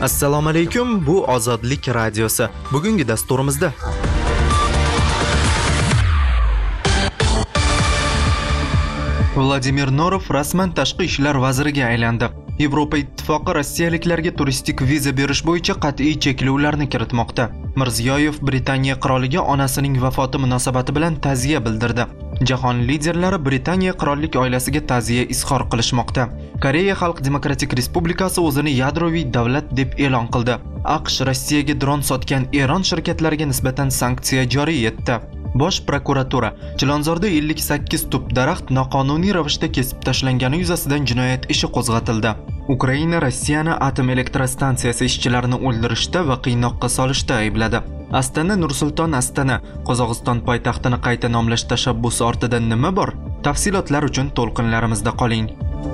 Assalomu alaykum, bu Ozodlik radiosi. Bugungi dasturimizda Vladimir Norov rasman tashqi ishlar vaziriga aylandi. Yevropa Ittifoqi rossiyaliklarga turistik viza berish bo'yicha qat'iy cheklovlarni kiritmoqda. Mirziyoyev Britaniya qiroliga onasining vafoti munosabati bilan ta'ziya bildirdi. Jahon liderlari Britaniya qirollik oilasiga ta'ziya izhor qilishmoqda. Koreya Xalq Demokratik Respublikasi o'zini yadroviy davlat deb e'lon qildi. AQSh Rossiyaga dron sotgan Eron shirkatlariga nisbatan sanksiya joriy etdi. Bosh prokuratura Chilonzorda 58 tup daraxt noqonuniy ravishda kesib tashlangani yuzasidan jinoyat ishi qo'zg'atildi. Ukraina Rossiyani atom elektrostansiyasi ishchilarini o'ldirishda va qiynoqqa solishda aybladi. Astana Nursulton Astana Qozog'iston poytaxtini qayta nomlash tashabbusi ortida nima bor? Tafsilotlar uchun to'lqinlarimizda qoling.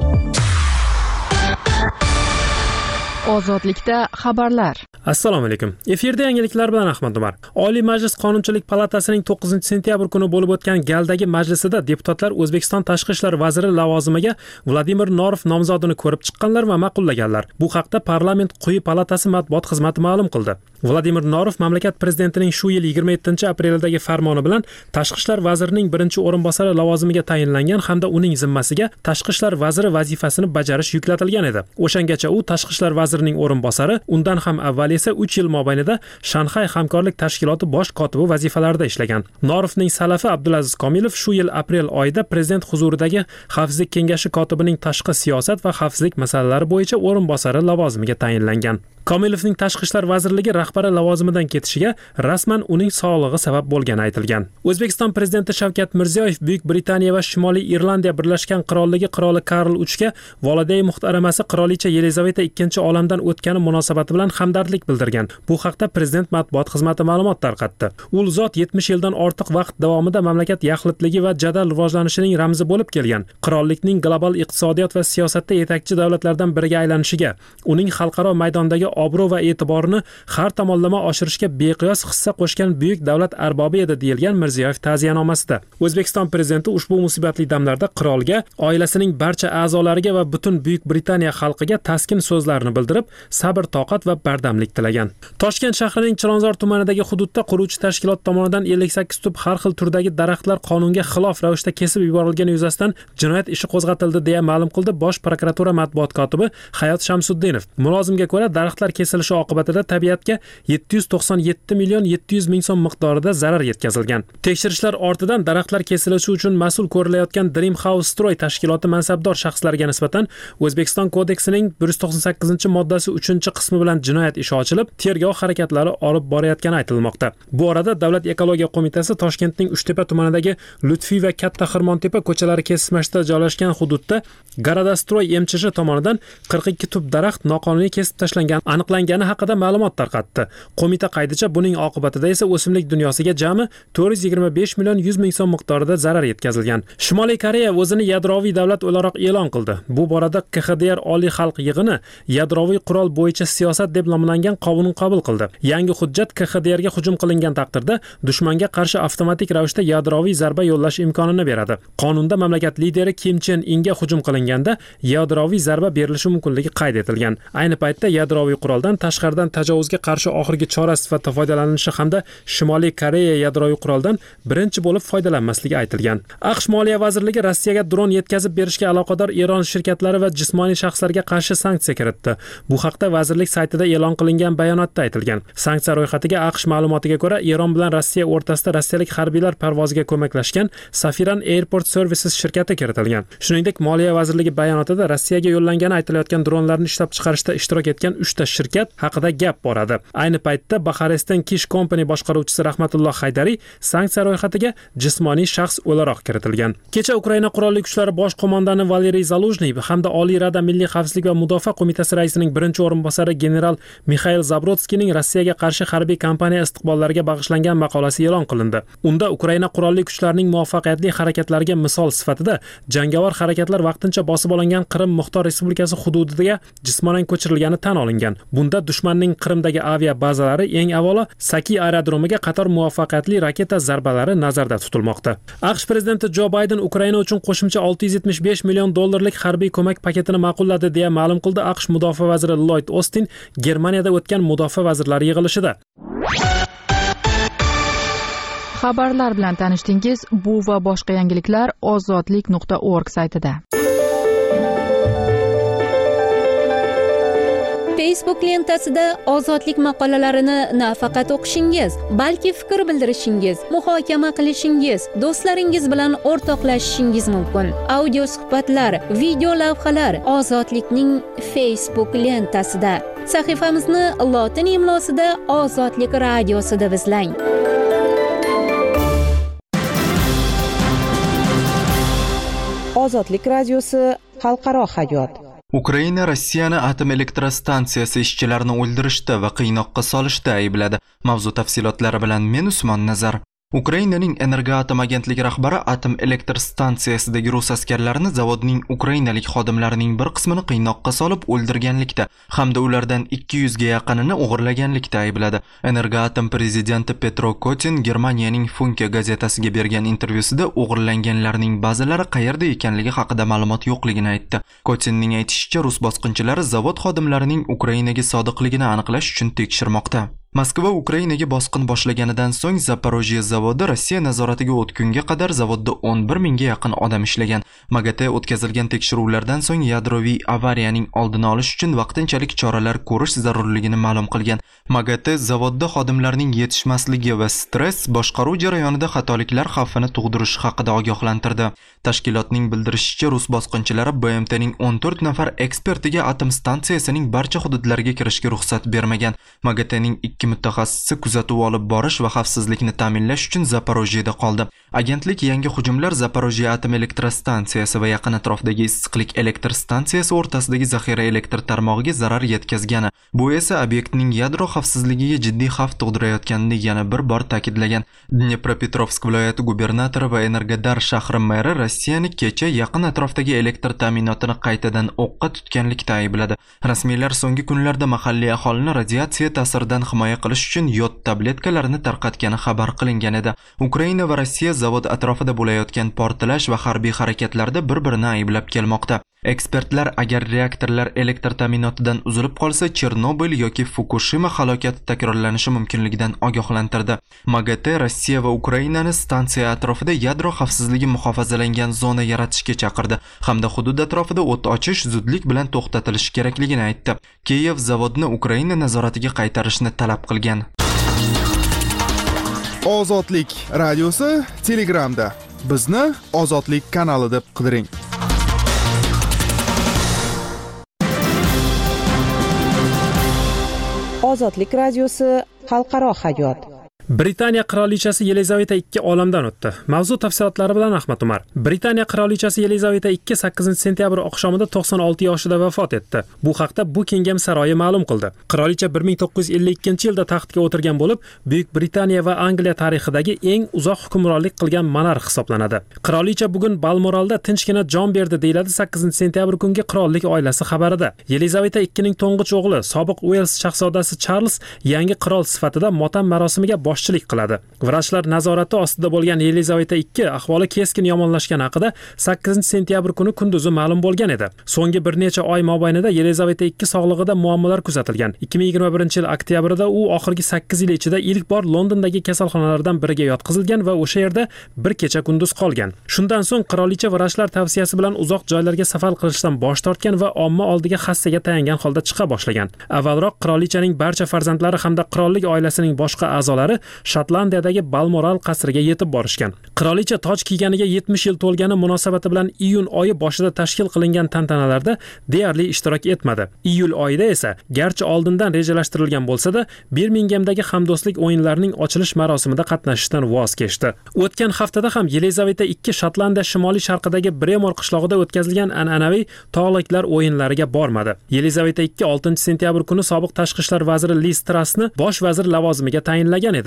Ozodlikda xabarlar. Assalomu alaykum. Efirda yangiliklar bilan Ahmad Umar. Oliy Majlis Qonunchilik palatasining 9-sentyabr kuni bo'lib o'tgan galdagi majlisida deputatlar O'zbekiston tashqi ishlar vaziri lavozimiga Vladimir Norov nomzodini ko'rib chiqqanlar va ma'qullaganlar. Bu haqda parlament quyi palatasi matbuot xizmati ma'lum qildi. Vladimir Norov mamlakat prezidentining shu yil 27-aprelidagi farmoni bilan tashqi ishlar vazirining birinchi o'rinbosari lavozimiga tayinlangan hamda uning zimmasiga tashqi ishlar vaziri vazifasini bajarish yuklatilgan edi. O'shangacha u tashqi ishlar vazirining o'rinbosari, undan ham avval esa 3 yil mobaynida Shanxay hamkorlik tashkiloti bosh kotibi vazifalarida ishlagan. Norovning salafi Abdulaziz Komilov shu yil aprel oyida prezident huzuridagi Xavfsizlik kengashi kotibining tashqi siyosat va xavfsizlik masalalari bo'yicha o'rinbosari lavozimiga tayinlangan. Komilovning tashqi ishlar vazirligi rahbari lavozimidan ketishiga rasman uning sog'lig'i sabab bo'lgani aytilgan. O'zbekiston prezidenti Shavkat Mirziyoyev Buyuk Britaniya va Shimoliy Irlandiya Birlashgan Qirolligi qiroli Karl III ga volidai muhtaramasi qirolicha Yelizaveta II olamdan o'tgani munosabati bilan hamdardlik bildirgan. Bu haqda prezident matbuot xizmati ma'lumot tarqatdi. U zot 70 yildan ortiq vaqt davomida mamlakat yaxlitligi va jadal rivojlanishining ramzi bo'lib kelgan. Qirollikning global iqtisodiyot va siyosatda yetakchi davlatlardan biriga aylanishiga, uning xalqaro maydondagi obro' va e'tiborini har tomonlama oshirishga beqiyos hissa qo'shgan buyuk davlat arbobi edi, deyilgan Mirziyoyev ta'ziyanomasida. O'zbekiston prezidenti ushbu musibatli damlarda qirolga, oilasining barcha a'zolariga va butun Buyuk Britaniya xalqiga taskin so'zlarini bildirib, sabr, toqat va bardamlik tilagan. Toshkent shahrining Chilonzor tumanidagi hududda quruvchi tashkilot tomonidan 58 tup har xil turdagi daraxtlar qonunga xilof ravishda kesib yuborilgani yuzasidan jinoyat ishi qo'zg'atildi, deya ma'lum qildi Bosh prokuratura matbuot kotibi Hayot Shamsuddinov. Mulozimga ko'ra, daraxtlar kesilishi oqibatida tabiatga 797 million 700 ming so'm miqdorida zarar yetkazilgan. Tekshirishlar ortidan daraxtlar kesilishi uchun mas'ul ko'rilayotgan Dream House Stroy tashkiloti mansabdor shaxslariga nisbatan O'zbekiston kodeksining 198-moddasi 3-qismi bilan jinoyat ishi ochilib, tergov harakatlari olib borayotgani aytilmoqda. Bu orada Davlat ekologiya qo'mitasi Toshkentning Uchtepa tumanidagi Lutfiy va Katta Xirmontepa ko'chalari kesishmashida joylashgan hududda Garadastroy MCH tomonidan 42 tup daraxt noqonuniy kesib tashlangan aniqlangani haqida ma'lumot tarqatdi. Qo'mita qaydicha, buning oqibatida esa o'simlik dunyosiga jami 425 million 100 ming so'm miqdorida zarar yetkazilgan. Shimoliy Koreya o'zini yadroviy davlat o'laroq e'lon qildi. Bu borada KXDR Oliy xalq yig'ini yadroviy qurol bo'yicha siyosat deb nomlangan qonun qabul qildi. Yangi hujjat KXDRga hujum qilingan taqdirda dushmanga qarshi avtomatik ravishda yadroviy zarba yo'llash imkonini beradi. Qonunda mamlakat lideri Kim Chen Inga hujum qilinganda yadroviy zarba berilishi mumkinligi qayd etilgan. Ayni paytda yadroviy quroldan tashqaridan tajovuzga qarshi oxirgi chora sifatida foydalanishi hamda Shimoliy Koreya yadroviy quroldan birinchi bo'lib foydalanmasligi aytilgan. AQSh Moliya vazirligi Rossiyaga dron yetkazib berishga aloqador Eron shirkatlari va jismoniy shaxslarga qarshi sanksiya kiritdi. Bu haqda vazirlik saytida e'lon qilingan bayonotda aytilgan. Sanksiya ro'yxatiga AQSh ma'lumotiga ko'ra Eron bilan Rossiya o'rtasida rossiyalik harbiylar parvoziga ko'maklashgan Safiran Airport Services shirkati kiritilgan. Shuningdek, Moliya vazirligi bayonotida Rossiyaga yo'llangani aytilayotgan dronlarni ishlab chiqarishda ishtirok etgan 3 ta shirkat haqida gap boradi. Ayni paytda Buxarestdan Kish Company boshqaruvchisi Rahmatulloh Haydariy sanksiya ro'yxatiga jismoniy shaxs o'laroq kiritilgan. Kecha Ukraina qurolli kuchlari bosh qo'mondoni Valeriy Zaluzhniy hamda Oliy Rada Milliy xavfsizlik va mudofaa qo'mitasi raisining birinchi o'rinbosari general Mikhail Zabrodskining Rossiyaga qarshi harbiy kampaniya istiqbollariga bag'ishlangan maqolasi e'lon qilindi. Unda Ukraina qurolli kuchlarining muvaffaqiyatli harakatlariga misol sifatida jangovar harakatlar vaqtincha bosib olingan Qrim Muxtor Respublikasi hududiga jismonan ko'chirilgani tan olingan. Bunda dushmanning Qrimdagi aviabazalari eng avvalo Saki aerodromiga qator muvaffaqiyatli raketa zarbalari nazarda tutilmoqda. AQSh prezidenti Jo Bayden Ukraina uchun qo'shimcha $675 million harbiy ko'mak paketini ma'qulladi deya ma'lum qildi AQSh mudofaa vaziri Lloyd Austin Germaniyada o'tgan mudofaa vazirlari yig'ilishida. Xabarlar bilan tanishdingiz. Bu va boshqa yangiliklar ozodlik.org saytida. Facebook lentasida ozodlik maqolalarini nafaqat o'qishingiz, balki fikr bildirishingiz, muhokama qilishingiz, do'stlaringiz bilan o'rtoqlashishingiz mumkin. Audio suhbatlar, video lavhalar ozodlikning Facebook lentasida. Sahifamizni lotin imlosida Ozodlik radiosida izlang. Ozodlik radiosi xalqaro hayot. Ukraina Rossiyani atom elektrostansiyasi ishchilarini o'ldirishda va qiynoqqa solishda aybladi. Mavzu tafsilotlari bilan men Usmon Nazar. Ukrainaning Energoatom agentligi rahbari atom elektrostansiyasidagi rus askarlarini zavodning ukrainalik xodimlarining bir qismini qiynoqqa solib o'ldirganlikda hamda ulardan 200 ga yaqinini o'g'irlaganlikda aybladi. Energoatom prezidenti Petro Kotin Germaniyaning Funke gazetasiga bergan intervyusida o'g'irlanganlarning ba'zilari qayerda ekanligi haqida ma'lumot yo'qligini aytdi. Kotinning aytishicha, rus bosqinchilari zavod xodimlarining Ukrainaga sodiqligini aniqlash uchun tekshirmoqda. Moskva Ukrainaga bosqin boshlaganidan so'ng Zaporojye zavodi Rossiya nazoratiga o'tgunga qadar zavodda 11 mingga yaqin odam ishlagan. MAGATE o'tkazilgan tekshiruvlardan so'ng yadroviy avariyaning oldini olish uchun vaqtinchalik choralar ko'rish zarurligini ma'lum qilgan. MAGATE zavodda xodimlarning yetishmasligi va stress boshqaruv jarayonida xatoliklar xavfini tug'dirishi haqida ogohlantirdi. Tashkilotning bildirishicha, rus bosqinchilari BMTning 14 nafar ekspertiga atom stansiyasining barcha hududlariga kirishga ruxsat bermagan. MAGATEning ikki mutaxassisi kuzatuv olib borish va xavfsizlikni ta'minlash uchun Zaporojyeda qoldi. Agentlik yangi hujumlar Zaporojye atom elektrostansiyasi va yaqin atrofdagi issiqlik elektr stansiyasi o'rtasidagi zaxira elektr tarmog'iga zarar yetkazgani, bu esa obyektning yadro xavfsizligiga jiddiy xavf tug'dirayotganini yana bir bor ta'kidlagan. Dnepropetrovsk viloyati gubernatori va Energodar shahri meri Rossiyani kecha yaqin atrofdagi elektr ta'minotini qaytadan o'qqa tutganlikda aybladi. Rasmiylar so'nggi kunlarda mahalliy aholini radiatsiya ta'siridan himoya qilish uchun yod tabletkalarini tarqatgani xabar qilingan edi. Ukraina va Rossiya zavod atrofida bo'layotgan portlash va harbiy harakatlarda bir-birini ayblab kelmoqda. Ekspertlar agar reaktorlar elektr ta'minotidan uzilib qolsa, Chernobil yoki Fukushima halokati takrorlanishi mumkinligidan ogohlantirdi. MAGATE Rossiya va Ukrainani stansiya atrofida yadro xavfsizligi muhofazalangan zona yaratishga chaqirdi hamda hudud atrofida o't ochish zudlik bilan to'xtatilishi kerakligini aytdi. Kiyev zavodni Ukraina nazoratiga qaytarishni talab qilgan. Ozodlik radiosi Telegramda. Bizni Ozodlik kanali deb qidiring. Ozodlik radiosi xalqaro hayot. Britaniya qirolichasi Yelizaveta II olamdan o'tdi. Mavzu tafsilotlari bilan Ahmad Umar. Britaniya qirolichasi Yelizaveta II 8-sentyabr oqshomida 96 yoshida vafot etdi. Bu haqda Buckingham saroyi ma'lum qildi. Qirolicha 1952-yilda taxtga o'tirgan bo'lib, Buyuk Britaniya va Angliya tarixidagi eng uzoq hukmronlik qilgan monarx hisoblanadi. Qirolicha bugun Balmoralda tinchgina jon berdi, deyiladi 8-sentyabr kungi qirollik oilasi xabarida. Yelizaveta IIning to'ng'ich o'g'li, sobiq Uels shahzodasi Charles yangi qirol sifatida motam marosimiga boshchilik qiladi. Vrachlar nazorati ostida bo'lgan Yelizaveta II ahvoli keskin yomonlashgani haqida 8-sentyabr kuni kunduzi ma'lum bo'lgan edi. So'nggi bir necha oy mobaynida Yelizaveta II sog'lig'ida muammolar kuzatilgan. 2021-yil oktyabrda u oxirgi 8 yil ichida ilk bor Londondagi kasalxonalardan biriga yotqizilgan va o'sha yerda bir kecha kunduz qolgan. Shundan so'ng qirolicha vrachlar tavsiyasi bilan uzoq joylarga safar qilishdan bosh tortgan va omma oldiga hassaga tayangan holda chiqa boshlagan. Avvalroq qirolichaning barcha farzandlari hamda qirollik oilasining boshqa a'zolari Shotlandiyadagi Balmoral qasriga yetib borishgan. Qirolicha toj kiyganiga 70 yil to'lgani munosabati bilan iyun oyi boshida tashkil qilingan tantanalarda deyarli ishtirok etmadi. Iyul oyida esa, garchi oldindan rejalashtirilgan bo'lsa-da, Birminghamdagi hamdo'stlik o'yinlarining ochilish marosimida qatnashishdan voz kechdi. O'tgan haftada ham Yelizaveta II Shotlandiya shimoliy sharqidagi Bremor qishlog'ida o'tkazilgan an'anaviy tog'liklar o'yinlariga bormadi. Yelizaveta II 6-sentyabr kuni sobiq tashqi ishlar vaziri Liz Trussni bosh vazir lavozimiga tayinlagan edi.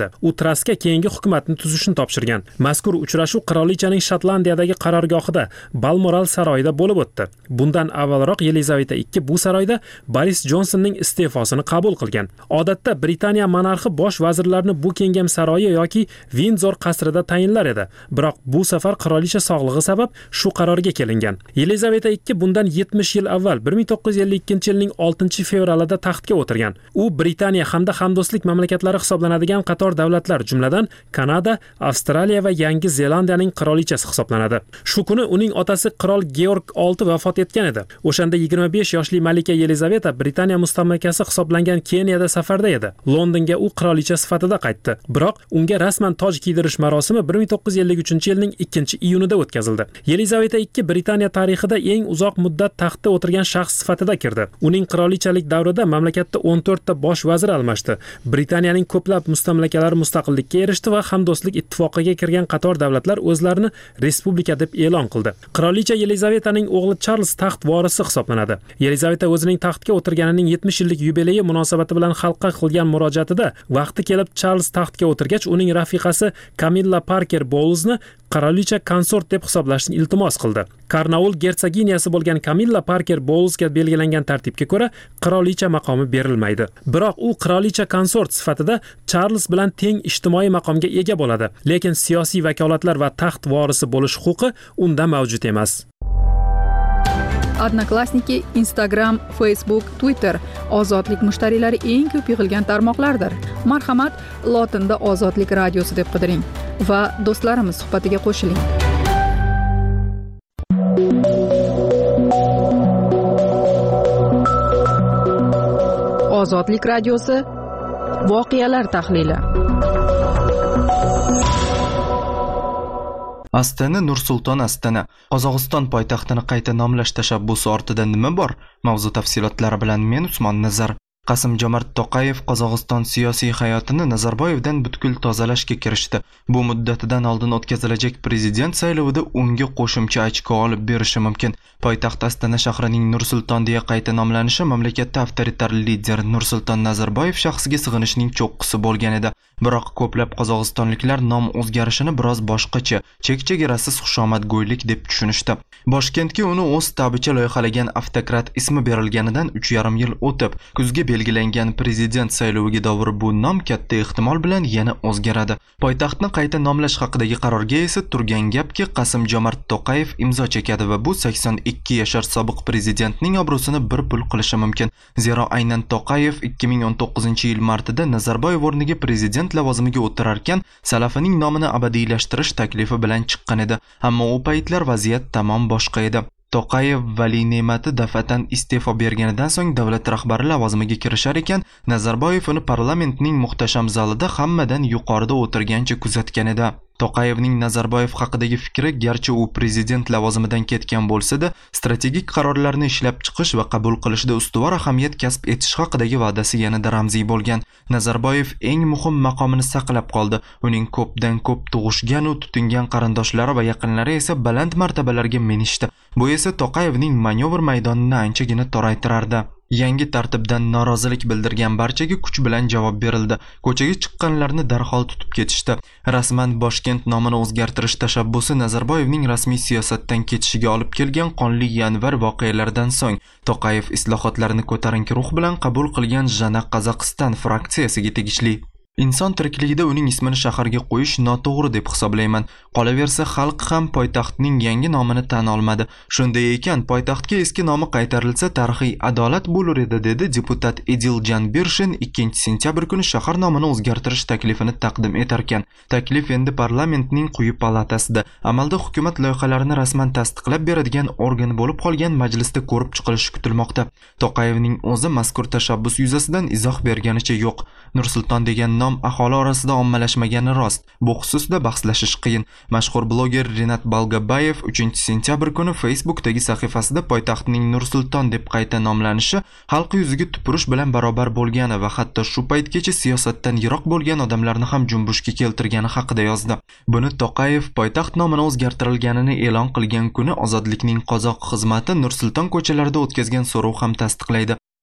edi. U Traskka keyingi hukumatni tuzishni topshirgan. Mazkur uchrashuv qirolichaning Shotlandiyadagi qarorgohida Balmoral saroyida bo'lib o'tdi. Bundan avvalroq Yelizaveta II bu saroyda Boris Jonsonning iste'fosini qabul qilgan. Odatda Britaniya monarxi bosh vazirlarni Buckingham saroyi yoki Windsor qasrida tayinlar edi. Biroq bu safar qirolicha sog'lig'i sabab shu qarorga kelingan. Yelizaveta II bundan 70 yil avval 1952-yilning 6-fevralida taxtga o'tirgan. U Britaniya hamda hamdo'stlik mamlakatlari hisoblanadigan qator davlatlar, jumladan Kanada, Avstraliya va Yangi Zelandiyaning qirolichasi hisoblanadi. Shu kuni uning otasi qirol Georg VI vafot etgan edi. O'shanda 25 yoshli malika Yelizaveta Britaniya mustamlakasi hisoblangan Keniyada safarda edi. Londonga u qirolicha sifatida qaytdi. Biroq unga rasman toj kiydirish marosimi 1953-yilning 2-iyunida o'tkazildi. Yelizaveta II Britaniya tarixida eng uzoq muddat taxtda o'tirgan shaxs sifatida kirdi. Uning qirolichalik davrida mamlakatda 14 ta bosh vazir almashdi. Britaniyaning ko'plab mustamlakalari mustaqillikka erishdi va hamdo'stlik ittifoqiga kirgan qator davlatlar o'zlarini respublika deb e'lon qildi. Qirolicha Yelizavetaning o'g'li Charles taxt vorisi hisoblanadi. Yelizaveta o'zining taxtga o'tirganining 70 yillik yubileyi munosabati bilan xalqqa qilgan murojaatida vaqti kelib Charles taxtga o'tirgach, uning rafiqasi Camilla Parker Bowlesni qirolicha konsort deb hisoblashni iltimos qildi. Karnaul gersoginyasi bo'lgan Camilla Parker Bowlesga belgilangan tartibga ko'ra qirolicha maqomi berilmaydi. Biroq u qirolicha konsort sifatida Charles bilan teng ijtimoiy maqomga ega bo'ladi, lekin siyosiy vakolatlar va taxt vorisi bo'lish huquqi unda mavjud emas. Odnoklassniki, Instagram, Facebook, Twitter ozodlik mushtariylari eng ko'p yig'ilgan tarmoqlardir. Marhamat, lotinda Ozodlik radiosi deb qidiring va do'stlarimiz suhbatiga qo'shiling. Ozodlik radiosi voqealar tahlili. Astana Nur-Sulton Astana. Qozog'iston poytaxtini qayta nomlash tashabbusi ortida nima bor? Mavzu tafsilotlari bilan men Usmon Nazar. Qasim-Jomart To'qayev Qozog'iston siyosiy hayotini Nazarboyevdan butkul tozalashga kirishdi. Bu muddatidan oldin o'tkazilajak prezident saylovida unga qo'shimcha ochko olib berishi mumkin. Poytaxt Astana shahrining Nur-Sulton deya qayta nomlanishi mamlakatda avtoritar lider Nursulton Nazarboyev shaxsiga sig'inishning cho'qqisi bo'lgan edi. Biroq ko'plab qozog'istonliklar nom o'zgarishini biroz boshqacha, chek-chegarasiz xushomadgo'ylik deb tushunishdi. Boshkentga uni o'z tabicha loyihalagan avtokrat ismi berilganidan 3,5 yil o'tib, kuzga belgilangan prezident sayloviga davr bu nom katta ehtimol bilan yana o'zgaradi. Poytaxtni qayta nomlash haqidagi qarorga esa turgan gapki Qasim-Jomart To'qayev imzo chekadi va bu 82 yashar sobiq prezidentning obro'sini bir pul qilishi mumkin. Zero aynan To'qayev 2019-yil martida Nazarboyev o'rniga prezident lavozimiga o'tirarkan, Salafining nomini abadiylashtirish taklifi bilan chiqqan edi. Ammo u paytlar vaziyat tamom boshqa edi. To'qayev Vali Ne'mati dafatan iste'fo berganidan so'ng davlat rahbari lavozimiga kirishar ekan, Nazarboyev uni parlamentning muhtasham zalida hammadan yuqorida o'tirgancha kuzatgan edi. To'qayevning Nazarboyev haqidagi fikri garchi u prezident lavozimidan ketgan bo'lsa-da, strategik qarorlarni ishlab chiqish va qabul qilishda ustuvor ahamiyat kasb etish haqidagi va'dasi yanada ramziy bo'lgan. Nazarboyev eng muhim maqomini saqlab qoldi. Uning ko'pdan ko'p tug'ishgan va tutingan qarindoshlari va yaqinlari esa baland martabalarga minishdi. Bu esa To'qayevning manevr maydonini anchagina toraytirardi. Yangi tartibdan norozilik bildirgan barchaga kuch bilan javob berildi. Ko'chaga chiqqanlarni darhol tutib ketishdi. Rasman Boshkent nomini o'zgartirish tashabbusi Nazarboyevning rasmiy siyosatdan ketishiga olib kelgan qonli yanvar voqealaridan so'ng To'qayev islohotlarni ko'tarinki ruh bilan qabul qilgan Jana Qozog'iston fraksiyasiga tegishli. Inson tirikligida uning ismini shaharga qo'yish noto'g'ri deb hisoblayman. Qolaversa, xalq ham poytaxtning yangi nomini tan olmadi. Shunday ekan, poytaxtga eski nomi qaytarilsa tarixiy adolat bo'lar edi, dedi deputat Ediljan Birshin 2-sentyabr kuni shahar nomini o'zgartirish taklifini taqdim etarkan. Taklif endi parlamentning quyi palatasida, amalda hukumat loyihalarini rasman tasdiqlab beradigan organ bo'lib qolgan majlisda ko'rib chiqilishi kutilmoqda. To'qayevning o'zi mazkur tashabbus yuzasidan izoh berganicha yo'q. Nursulton degan nom aholi orasida ommalashmagani rost. Bu xususda bahslashish qiyin. Mashhur bloger Renat Balgabayev 3-sentyabr kuni Facebookdagi sahifasida poytaxtning Nursulton deb qayta nomlanishi xalq yuziga tupurish bilan barobar bo'lgani va hatto shu paytgacha siyosatdan yiroq bo'lgan odamlarni ham junbushga keltirgani haqida yozdi. Buni To'qayev poytaxt nomini o'zgartirilganini e'lon qilgan kuni Ozodlikning qozoq xizmati Nursulton ko'chalarida o'tkazgan so'rov ham tasdiqlaydi.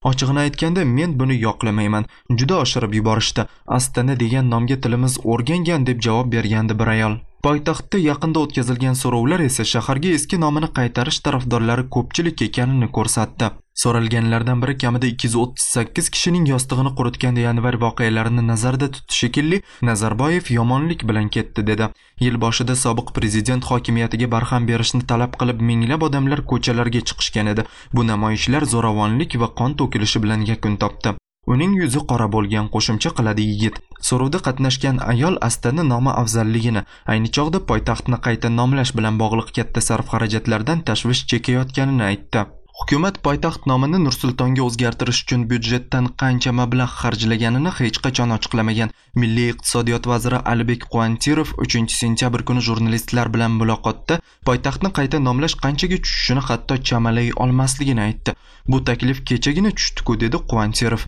Ochig'ini aytganda, men buni yoqlamayman. Juda oshirib yuborishdi. Astana degan nomga tilimiz o'rgangan deb javob bergandi bir ayol. Poytaxtda yaqinda o'tkazilgan so'rovlar esa shaharga eski nomini qaytarish tarafdorlari ko'pchilik ekanini ko'rsatdi. So'ralganlardan biri kamida 238 kishining yostig'ini quritgan yanvar voqealarini nazarda tutdi shekilli, Nazarboyev yomonlik bilan ketdi dedi. Yil boshida sobiq prezident hokimiyatiga barham berishni talab qilib minglab odamlar ko'chalarga chiqishgan edi. Bu namoyishlar zo'ravonlik va qon to'kilishi bilan yakun topdi. Uning yuzi qora bo'lgan, qo'shimcha qiladi yigit. So'rovda qatnashgan ayol Astana nomi afzalligini, ayni chog'da poytaxtni qayta nomlash bilan bog'liq katta sarf-xarajatlardan tashvish chekayotganini aytdi. Hukumat poytaxt nomini Nur-Sultonga o'zgartirish uchun byudjetdan qancha mablag' xarjlaganini hech qachon ochiqlamagan. Milliy iqtisodiyot vaziri Alibek Quantirov 3-sentyabr kuni jurnalistlar bilan muloqotda poytaxtni qayta nomlash qanchaga tushishini hatto chamalay olmasligini aytdi. Bu taklif kechagina tushdi-ku, dedi Quantirov.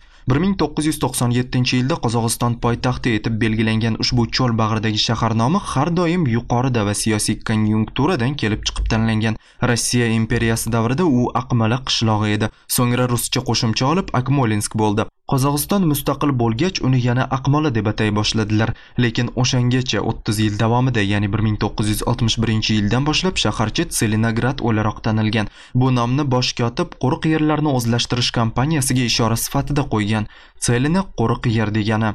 1997-yilda Qozog'iston poytaxti etib belgilangan ushbu cho'l bag'ridagi shahar nomi har doim yuqorida va siyosiy konjunkturadan kelib chiqib tanlangan. Rossiya imperiyasi davrida u Aqmala qishlog'i edi. So'ngra ruscha qo'shimcha olib Akmolinsk bo'ldi. Qozog'iston mustaqil bo'lgach uni yana Aqmola deb atay boshladilar, lekin o'shangacha 30 yil davomida, ya'ni 1961-yildan boshlab shaharcha Tselinograd o'laroq tanilgan. Bu nomni bosh kotib quruq yerlarni o'zlashtirish kompaniyasiga ishora sifatida qo'ygan. Tselina quruq yer degani.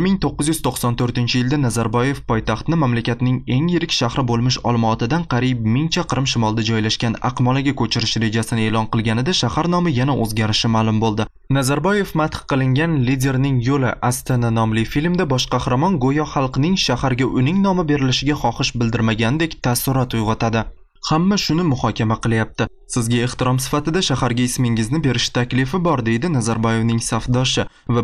1994-yilda Nazarboyev poytaxtni mamlakatning eng yirik shahri bo'lmish Olmaotadan qariyb 1000 chaqirim shimolda joylashgan Aqmolaga ko'chirish rejasini e'lon qilganida shahar nomi yana o'zgarishi ma'lum bo'ldi. Nazarboyev madh qilingan Liderning yo'li Astana nomli filmda bosh qahramon go'yo xalqning shaharga uning nomi berilishiga xohish bildirmagandek taassurot uyg'otadi. Hamma shuni muhokama qilyapti. Sizga ehtirom sifatida shaharga ismingizni berish taklifi bor, deydi Nazarboyevning safdoshi va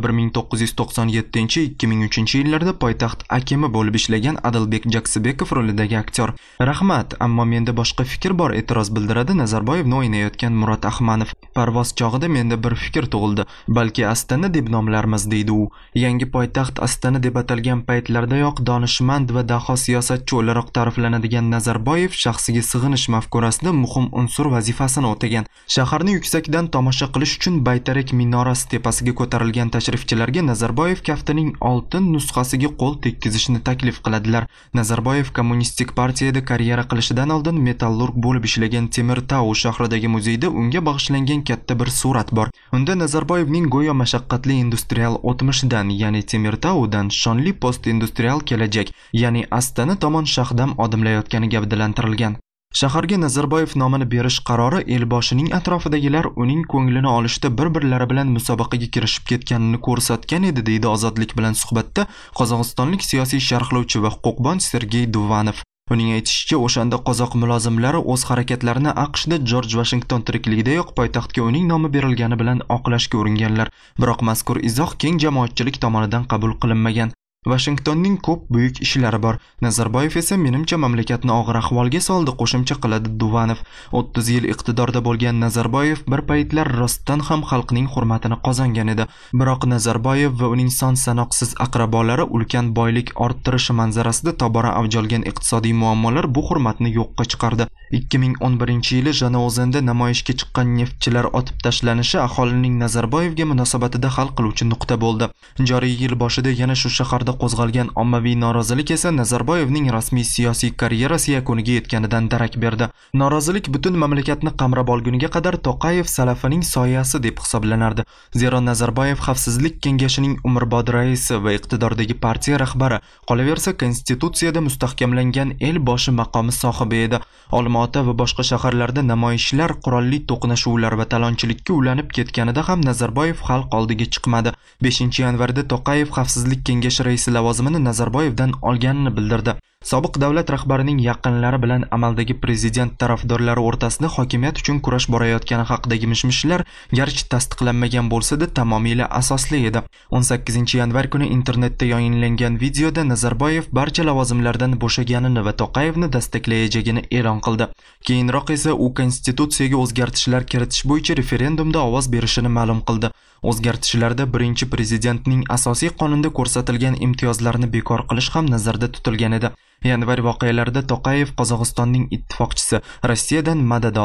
1997-2003-yillarda poytaxt akimi bo'lib ishlagan Adilbek Jaksibekov rolidagi aktyor. Rahmat, ammo menda boshqa fikr bor, e'tiroz bildiradi Nazarboyevni o'ynayotgan Murod Ahmanov. Parvoz chog'ida menda bir fikr tug'ildi. Balki Astana deb nomlarmiz, deydi u. Yangi poytaxt Astana deb atalgan paytlardayoq donishmand va daho siyosatchi o'laroq ta'riflanadigan Nazarboyev shaxsiga sig'inish mafkurasida muhim unsur vazifasini o'tagan. Shaharni yuksakdan tomosha qilish uchun Baytarak minorasi tepasiga ko'tarilgan tashrifchilarga Nazarboyev kaftining oltin nusxasiga qo'l tekkizishni taklif qiladilar. Nazarboyev kommunistik partiyada karyera qilishidan oldin metallurg bo'lib ishlagan Temirtau shahridagi muzeyda unga bag'ishlangan katta bir surat bor. Unda Nazarboyevning go'yo mashaqqatli industrial o'tmishidan, ya'ni Temirtaudan shonli post-industrial kelajak, ya'ni Astana tomon shahdam odimlayotgani gavdalantirilgan. Shaharga Nazarboyev nomini berish qarori elboshining atrofidagilar uning ko'nglini olishda bir-birlari bilan musobaqaga kirishib ketganini ko'rsatgan edi, deydi Ozodlik bilan suhbatda qozog'istonlik siyosiy sharhlovchi va huquqbon Sergey Duvanov. Uning aytishicha, o'shanda qozoq mulozimlari o'z harakatlarini AQShda Jorj Vashington tirikligidayoq poytaxtga uning nomi berilgani bilan oqlashga uringanlar. Biroq mazkur izoh keng jamoatchilik tomonidan qabul qilinmagan. Washingtonning ko'p buyuk ishlari bor. Nazarboyev esa menimcha mamlakatni og'ir ahvolga soldi, qo'shimcha qiladi Duvanov. 30 yil iqtidorda bo'lgan Nazarboyev bir paytlar rostdan ham xalqning hurmatini qozongan edi. Biroq Nazarboyev va uning son sanoqsiz aqrabolari ulkan boylik orttirishi manzarasida tobora avj olgan iqtisodiy muammolar bu hurmatni yo'qqa chiqardi. 2011-yili Jano'zanda namoyishga chiqqan neftchilar otib tashlanishi aholining Nazarboyevga munosabatida hal qiluvchi nuqta bo'ldi. Joriy yil boshida yana shu shaharda qo'zg'algan ommaviy norozilik esa Nazarboyevning rasmiy siyosiy karyerasi yakuniga yetganidan darak berdi. Norozilik butun mamlakatni qamrab olguniga qadar To'qayev salafining soyasi deb hisoblanardi. Zero Nazarboyev Xavfsizlik kengashining umrbod raisi va iqtidordagi partiya rahbari, qolaversa konstitutsiyada mustahkamlangan el boshi maqomi sohibi edi. Olmaota va boshqa shaharlarda namoyishlar, qurolli to'qnashuvlar va talonchilikka ulanib ketganida ham Nazarboyev xalq oldiga chiqmadi. 5-yanvarda To'qayev Xavfsizlik kengashi raisi lavozimini Nazarboyevdan olganini bildirdi. Sobiq davlat rahbarining yaqinlari bilan amaldagi prezident tarafdorlari o'rtasida hokimiyat uchun kurash borayotgani haqidagi mishmishlar garchi tasdiqlanmagan bo'lsa-da tamomila asosli edi. 18-yanvar kuni internetda yayinlangan videoda Nazarboyev barcha lavozimlardan bo'shaganini va To'qayevni destaklayajagini e'lon qildi. Keyinroq esa u konstitutsiyaga o'zgartishlar kiritish bo'yicha referendumda ovoz berishini ma'lum qildi. O'zgartishlarda birinchi prezidentning asosiy qonunda ko'rsatilgan imtiyozlarni bekor qilish ham nazarda tutilgan edi. Yanvar voqealarida To'qayev Qozog'istonning ittifoqchisi Rossiyadan madad oldi.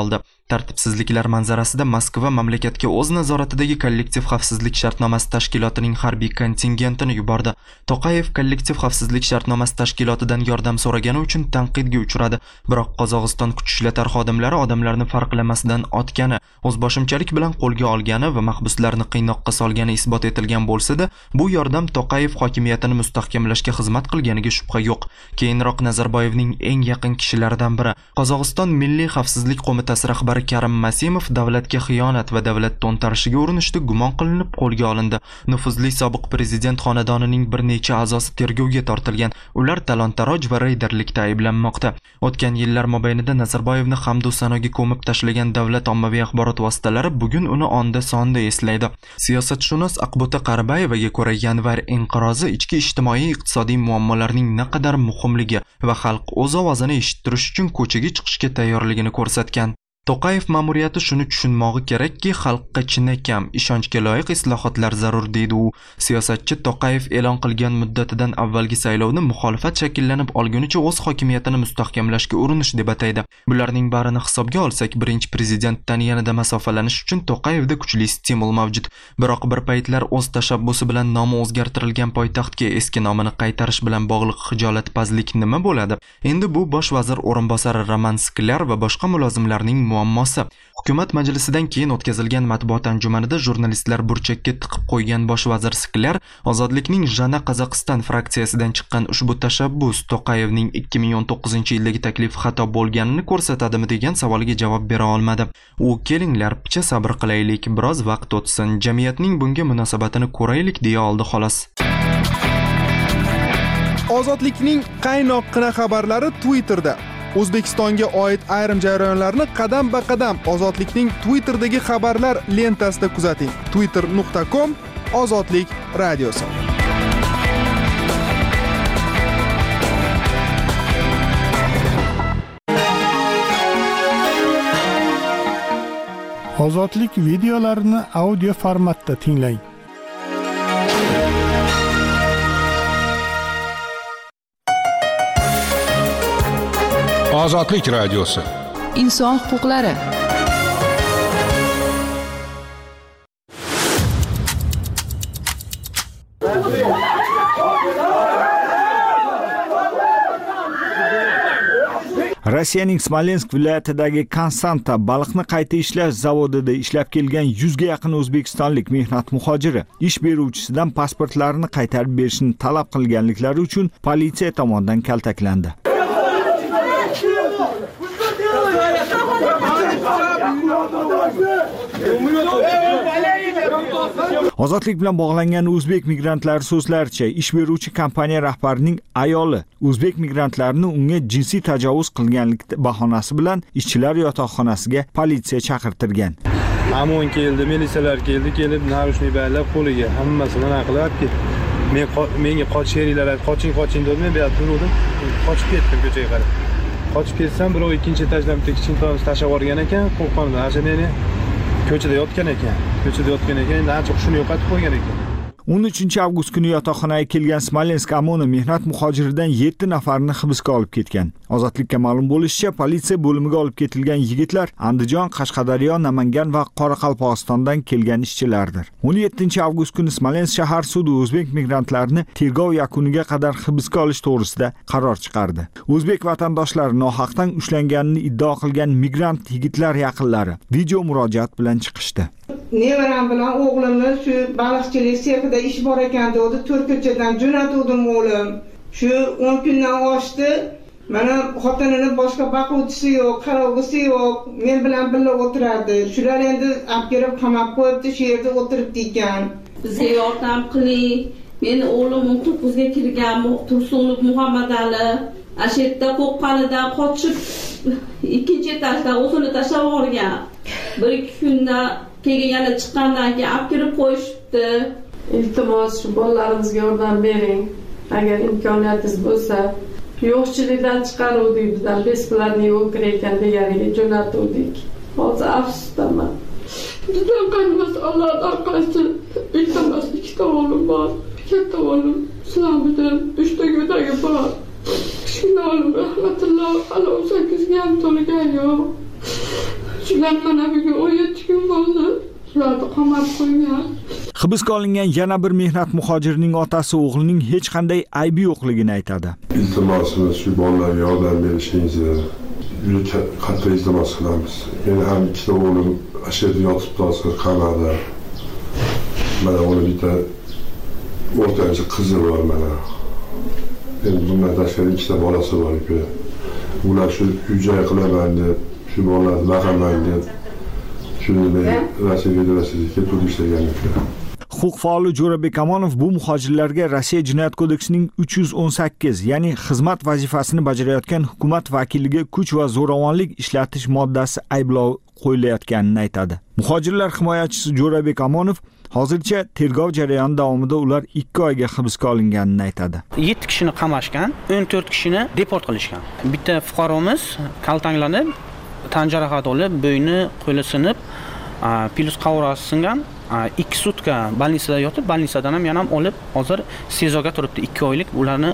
Tartibsizliklar manzarasida Moskva mamlakatga o'z nazoratidagi kollektiv xavfsizlik shartnomasi tashkilotining harbiy kontingentini yubordi. To'qayev kollektiv xavfsizlik shartnomasi tashkilotidan yordam so'ragani uchun tanqidga uchradi. Biroq Qozog'iston kuch ishlatar xodimlari odamlarni farqlamasdan otgani, o'zboshimchalik bilan qo'lga olgani va mahbuslarni qiynoqqa solgani isbot etilgan bo'lsa-da, bu yordam To'qayev hokimiyatini mustahkamlashga xizmat qilganiga shubha yo'q. Keyinroq Nazarboyevning eng yaqin kishilaridan biri, Qozog'iston Milliy xavfsizlik qo'mitasi rahbari Karim Masimov davlatga xiyonat va davlat to'ntarishiga urinishda gumon qilinib qo'lga olindi. Nufuzli sobiq prezident xonadonining bir necha a'zosi tergovga tortilgan. Ular talon-taroj va reyderlikda ayblanmoqda. O'tgan yillar mobaynida Nazarboyevni hamdu sanoga ko'mib tashlagan davlat ommaviy axborot vositalari bugun uni onda-sonda eslaydi. Siyosatshunos Aqbuta Qaribayevaga ko'ra, yanvar inqirozi ichki ijtimoiy-iqtisodiy muammolarning naqadar muhimligi va xalq o'z ovozini eshittirish uchun ko'chaga chiqishga tayyorligini ko'rsatgan. To'qayev ma'muriyati shuni tushunmog'i kerakki, xalqqa chinakam, ishonchga loyiq islohotlar zarur deydi u. Siyosatchi To'qayev e'lon qilgan muddatidan avvalgi saylovni muxolifat shakllanib olgunicha o'z hokimiyatini mustahkamlashga urinish deb ataydi. Bularning barini hisobga olsak, birinchi prezidentdan yanada masofalanish uchun To'qayevda kuchli stimul mavjud. Biroq bir paytlar o'z tashabbusi bilan nomi o'zgartirilgan poytaxtga eski nomini qaytarish bilan bog'liq xijolatpazlik nima bo'ladi? Endi bu bosh vazir o'rinbosari Roman Sklar va boshqa mulozimlarning muammosi. Hukumat majlisidan keyin o'tkazilgan matbuot anjumanida jurnalistlar burchakka tiqib qo'ygan bosh vazir Sklar Ozodlikning Jana Qozog'iston fraksiyasidan chiqqan ushbu tashabbus To'qayevning 2019-yildagi taklifi xato bo'lganini ko'rsatadimi degan savoliga javob bera olmadi. U kelinglar, picha sabr qilaylik, biroz vaqt o'tsin, jamiyatning bunga munosabatini ko'raylik deya oldi xolos. Ozodlikning qaynoqqina xabarlari Twitterda. O'zbekistonga oid ayrim jarayonlarni qadam-ba-qadam Ozodlikning Twitterdagi xabarlar lentasida kuzating. twitter.com Ozodlik radiosi. Ozodlik videolarini audio formatda tinglang. Ozodlik radiosi. Inson huquqlari. Rossiyaning Smolensk viloyatidagi Konstanta baliqni qayta ishlash zavodida ishlab kelgan 100 ga yaqin o'zbekistonlik mehnat muhojiri ish beruvchisidan pasportlarini qaytarib berishni talab qilganliklari uchun politsiya tomonidan kaltaklandi. Ozodlik bilan bog'langan o'zbek migrantlari so'zlaricha, ish beruvchi kompaniya rahbarining ayoli o'zbek migrantlarini unga jinsiy tajovuz qilganlik bahonasi bilan ishchilar yotoqxonasiga politsiya chaqirtirgan. Amon keldi, militsiyalar kelib, narushnik baylab qo'liga hammasini aqlab ketdi. Menga qochinglar, qoching deb men bu yerda turdim. Qochib ketdim ko'chaga qarab. Qochib ketsam, birov ikkinchi etajdan bitta kichkintoyni tashlab yuborgan ekan, qo'rqqanimdan asha meni ko'chada yotgan ekan, endi ancha hushini yo'qotib qo'ygan ekan. 13 avgust kuni yotoqxonaga kelgan Smolensk Amoni mehnat muhojiridan 7 nafarni hibsga olib ketgan. Ozodlikka ma'lum bo'lishicha, politsiya bo'limiga olib ketilgan yigitlar Andijon, Qashqadaryo, Namangan va Qoraqalpog'istondan kelgan ishchilardir. 17 avgust kuni Smolensk shahar sudi o'zbek migrantlarini tergov yakuniga qadar hibsga olish to'g'risida qaror chiqardi. O'zbek vatandoshlari nohaqdan ushlanganini iddao qilgan migrant yigitlar yaqinlari video murojaat bilan chiqishdi. Nevaram bilan o'g'limni shu baliqchilik sexida ish bor ekan dedi, Turkiyadan jo'natdim o'g'lim. Shu 10 kundan oshdi. Mana xotinini boshqa boquvchisi yo'q, qarovchisi yo'q, men bilan birga o'tiradi. Shular endi olib kelib qamab qo'yibdi, shu yerda o'tiribdi ekan. Bizga yordam qiling. Meni o'g'lim 19 ga kirgan, Tursunov Muhammadali. Ashetta qo'qqanida qochib ikkinchi etajdan o'zini tashlab yuborgan. 1-2 kunda keyin yana chiqqandan keyin olib kirib qo'yishibdi. Iltimos, shu bolalarimizga yordam bering. Agar imkoniyatingiz bo'lsa, yo'qchilikdan chiqaruvdik, bizdan besplatniy o'kir ekan deganiga jo'natuvdik. Hozir afsusdaman. Juda qanday Allohdan qolsin. Iltimos, 2 ta o'g'lim bor. Katta o'g'lim Islomdan 3 ta go'dagi bor. Kichkina o'g'lim rahmatulloh hali 18 ga ham to'lgan yo'q. Shular mana bugun 17 kun bo'ldi. Ularni qamab qo'ygan. Hibsga olingan yana bir mehnat muhojirining otasi o'g'lining hech qanday aybi yo'qligini aytadi. Iltimosimiz shu bolalarga yordam berishingizni juda qattiq iltimos qilamiz. Meni ham ikkita o'g'lim ashaddiy yotibdi hozir qamoqda. Mana o'g'lim bitta o'rtancha qizi bor mana. Endi bundan tashqari ikkita bolasi bor ekan. Ular shu uy-joy qilaman deb, shu bolalarni baqaman deb shuni Rossiya Federatsiyasiga kelib ishlagan ekan. Huquq faoli Jo'rabek Amonov bu muhojirlarga Rossiya Jinoyat kodeksining 318, ya'ni xizmat vazifasini bajarayotgan hukumat vakiliga kuch va zo'ravonlik ishlatish moddasi ayblov qo'yilayotganini aytadi. Muhojirlar himoyachisi Jo'rabek Amonov hozircha tergov jarayoni davomida ular 2 oyga hibsga olinganini aytadi. 7 kishini qamashgan, 14 kishini deport qilishgan. Bitta fuqaromiz kaltanglanib, tan jarohati olib, bo'yni, qo'li sinib, pilus qavrasi singan, 2 sutka больницада yotib, больницаdan ham yana olib, hozir sezoga turibdi. 2 oylik ularni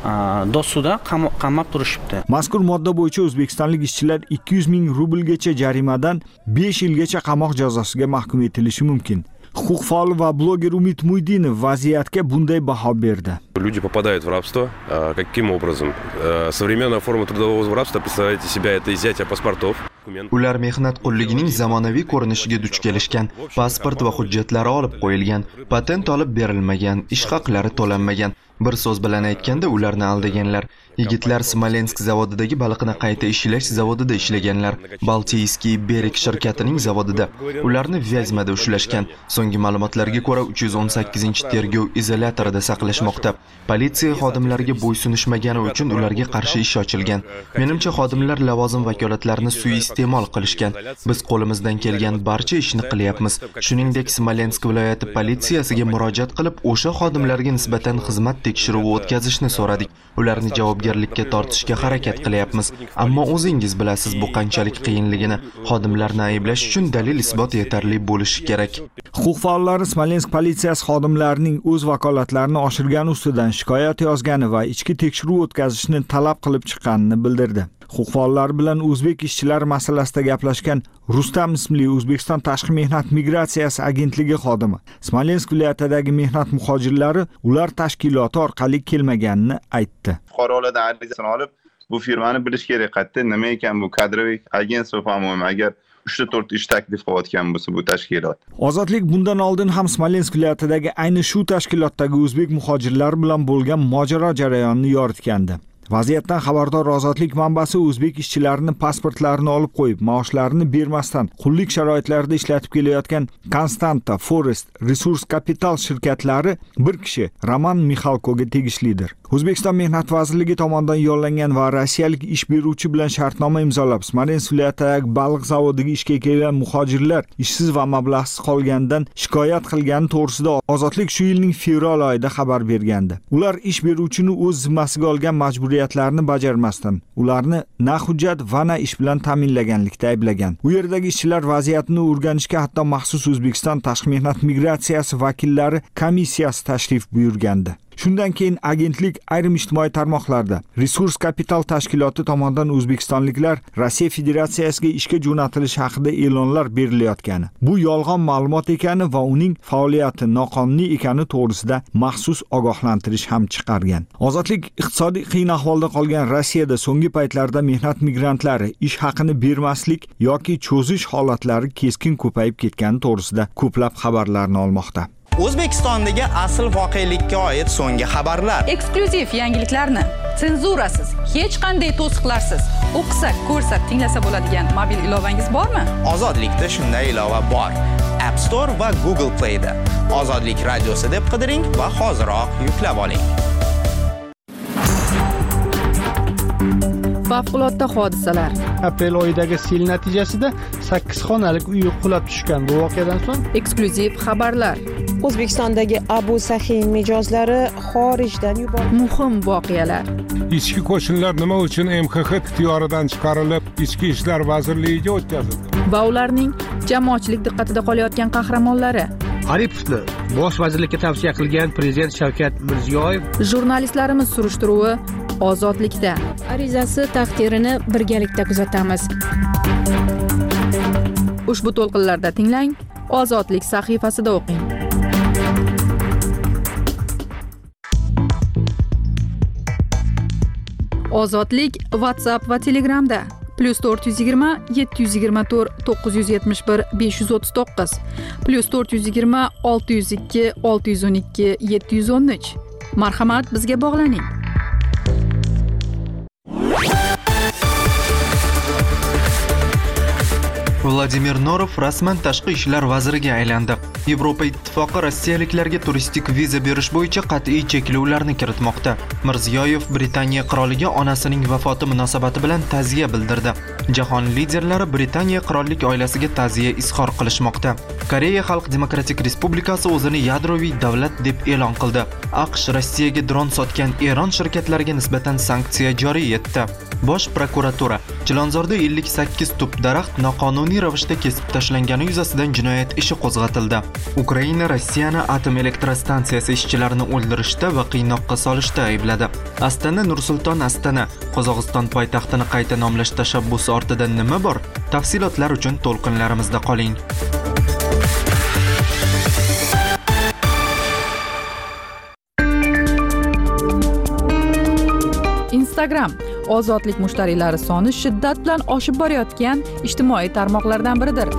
dosuda qamab turishibdi. Mazkur modda bo'yicha o'zbekistonlik ishchilar 200 ming rublgacha jarimadan 5 yilgacha qamoq jazosiga mahkum etilishi mumkin. Huquq faoli va bloger Umid Muydinov vaziyatga bunday baho berdi. Люди попадают в рабство. Каким образом? Современная форма трудового рабства представляет из себя это изъятие паспортов. Ular mehnat qulligining zamonaviy ko'rinishiga duch kelishgan, pasport va hujjatlari olib qo'yilgan, patent olib berilmagan, ish haqlari to'lanmagan. Bir so'z bilan aytganda ularni aldaganlar. Yigitlar Smolensk zavodidagi baliqni qayta ishlash zavodida ishlaganlar. Baltiyskiy Berik shirkatining zavodida. Ularni Vyazmada ushlashgan. So'nggi ma'lumotlarga ko'ra 318-tergov izolyatorida saqlashmoqda. Politsiya xodimlariga bo'ysunishmagani uchun ularga qarshi ish ochilgan. Menimcha xodimlar lavozim vakolatlarini suiiste'mol qilishgan. Biz qo'limizdan kelgan barcha ishni qilyapmiz. Shuningdek, Smolensk viloyati politsiyasiga murojaat qilib, o'sha xodimlarga nisbatan xizmat tekshiruvi o'tkazishni so'radik. Ularni javobgarlikka tortishga harakat qilyapmiz. Ammo o'zingiz bilasiz bu qanchalik qiyinligini. Xodimlarni ayblash uchun dalil-isbot yetarli bo'lishi kerak. Huquq faollari Smolensk politsiyasi xodimlarining o'z vakolatlarini oshirgani ustidan shikoyat yozgani va ichki tekshiruv o'tkazishni talab qilib chiqqanini bildirdi. Huquq faollari bilan o'zbek ishchilar masalasida gaplashgan Rustam ismli O'zbekiston Tashqi mehnat migratsiyasi agentligi xodimi Smolensk viloyatidagi mehnat muhojirlari ular tashkiloti orqali kelmaganini aytdi. Fuqarolardan arizasini olib, bu firmani bilish kerak qayerda, nima ekan bu kadroviy agentство, по-моему, agar 3-4 ish taklif qilayotgan bo'lsa bu tashkilot. Ozodlik bundan oldin ham Smolensk viloyatidagi ayni shu tashkilotdagi o'zbek muhojirlar bilan bo'lgan mojaro jarayonini yoritgandi. Vaziyatdan xabardor Ozodlik manbasi o'zbek ishchilarini pasportlarini olib qo'yib, maoshlarini bermasdan qullik sharoitlarida ishlatib kelayotgan Konstanta Forest Resurs Capital shirkatlari bir kishi Roman Mixalkoga tegishlidir. O'zbekiston Mehnat vazirligi tomonidan yo'llangan va rossiyalik ish beruvchi bilan shartnoma imzolab, Smolensk viloyatidagi baliq zavodiga ishga kelgan muhojirlar ishsiz va mablag'siz qolganidan shikoyat qilgani to'g'risida Ozodlik shu yilning fevral oyida xabar bergandi. Ular ish beruvchini o'z zimmasiga olgan majburiyatlarni bajarmasdan, ularni na hujjat va na ish bilan ta'minlaganlikda ayblagan. U yerdagi ishchilar vaziyatni o'rganishga hatto maxsus O'zbekiston Tashqi mehnat migratsiyasi vakillari komissiyasi tashrif buyurgandi. Shundan keyin agentlik ayrim ijtimoiy tarmoqlarda Resurs Capital tashkiloti tomonidan o'zbekistonliklar Rossiya Federatsiyasiga ishga jo'natilishi haqida e'lonlar berilayotgani, bu yolg'on ma'lumot ekani va uning faoliyati noqonuniy ekani to'g'risida maxsus ogohlantirish ham chiqargan. Ozodlik iqtisodiy qiyin ahvolda qolgan Rossiyada so'nggi paytlarda mehnat migrantlari ish haqini bermaslik yoki cho'zish holatlari keskin ko'payib ketgani to'g'risida ko'plab xabarlarni olmoqda. O'zbekistondagi asl voqelikka oid so'nggi xabarlar. Eksklyuziv yangiliklarni senzurasiz, hech qanday to'siqlarsiz o'qisa, ko'rsa, tinglasa bo'ladigan mobil ilovangiz bormi? Ozodlikda shunday ilova bor. App Store va Google Play da. Ozodlik radiosi deb qidiring va hoziroq yuklab oling. Favqulodda hodisalar. Aprel oyidagi sel natijasida 8 xonalik uy qulab tushgan. Bu voqeadan so'ng eksklyuziv xabarlar. O'zbekistondagi Abu Sahin mijozlari xorijdan yuborildi. Muhim voqealar. Ichki qo'shinlar nima uchun MXX ixtiyoridan chiqarilib, Ichki ishlar vazirligiga o'tkazildi? Va ularning jamoatchilik diqqatida qolayotgan qahramonlari. Aripovni bosh vazirlikka tavsiya qilgan prezident Shavkat Mirziyoyev. Jurnalistlarimiz surishtiruvi Ozodlikda. Arizasi taqdirini birgalikda kuzatamiz. Ushbu to'lqinlarda tinglang, Ozodlik sahifasida o'qing. Ozodlik WhatsApp va Telegramda +420 724 971 539 +420 602 612 713. Marhamat, bizga bog'laning. Vladimir Norov rasman tashqi ishlar vaziriga aylandi. Yevropa Ittifoqi rossiyaliklarga turistik viza berish bo'yicha qat'iy cheklovlarni kiritmoqda. Mirziyoyev Britaniya qiroliga onasining vafoti munosabati bilan ta'ziya bildirdi. Jahon liderlari Britaniya qirollik oilasiga ta'ziya izhor qilishmoqda. Koreya Xalq Demokratik Respublikasi o'zini yadroviy davlat deb e'lon qildi. AQSh Rossiyaga dron sotgan Eron shirkatlariga nisbatan sanksiya joriy etdi. Bosh prokuratura Chilonzorda 58 tup daraxt noqonuniy ravishda kesib tashlangani yuzasidan jinoyat ishi qo'zg'atildi. Ukraina Rossiyani atom elektrostansiyasi ishchilarini o'ldirishda va qiynoqqa solishda aybladi. Astana Nursulton Astana Qozog'iston poytaxtini qayta nomlash tashabbusi ortida nima bor? Tafsilotlar uchun to'lqinlarimizda qoling. Instagram ozodlik mushtariylari soni shiddat bilan oshib borayotgan ijtimoiy tarmoqlardan biridir.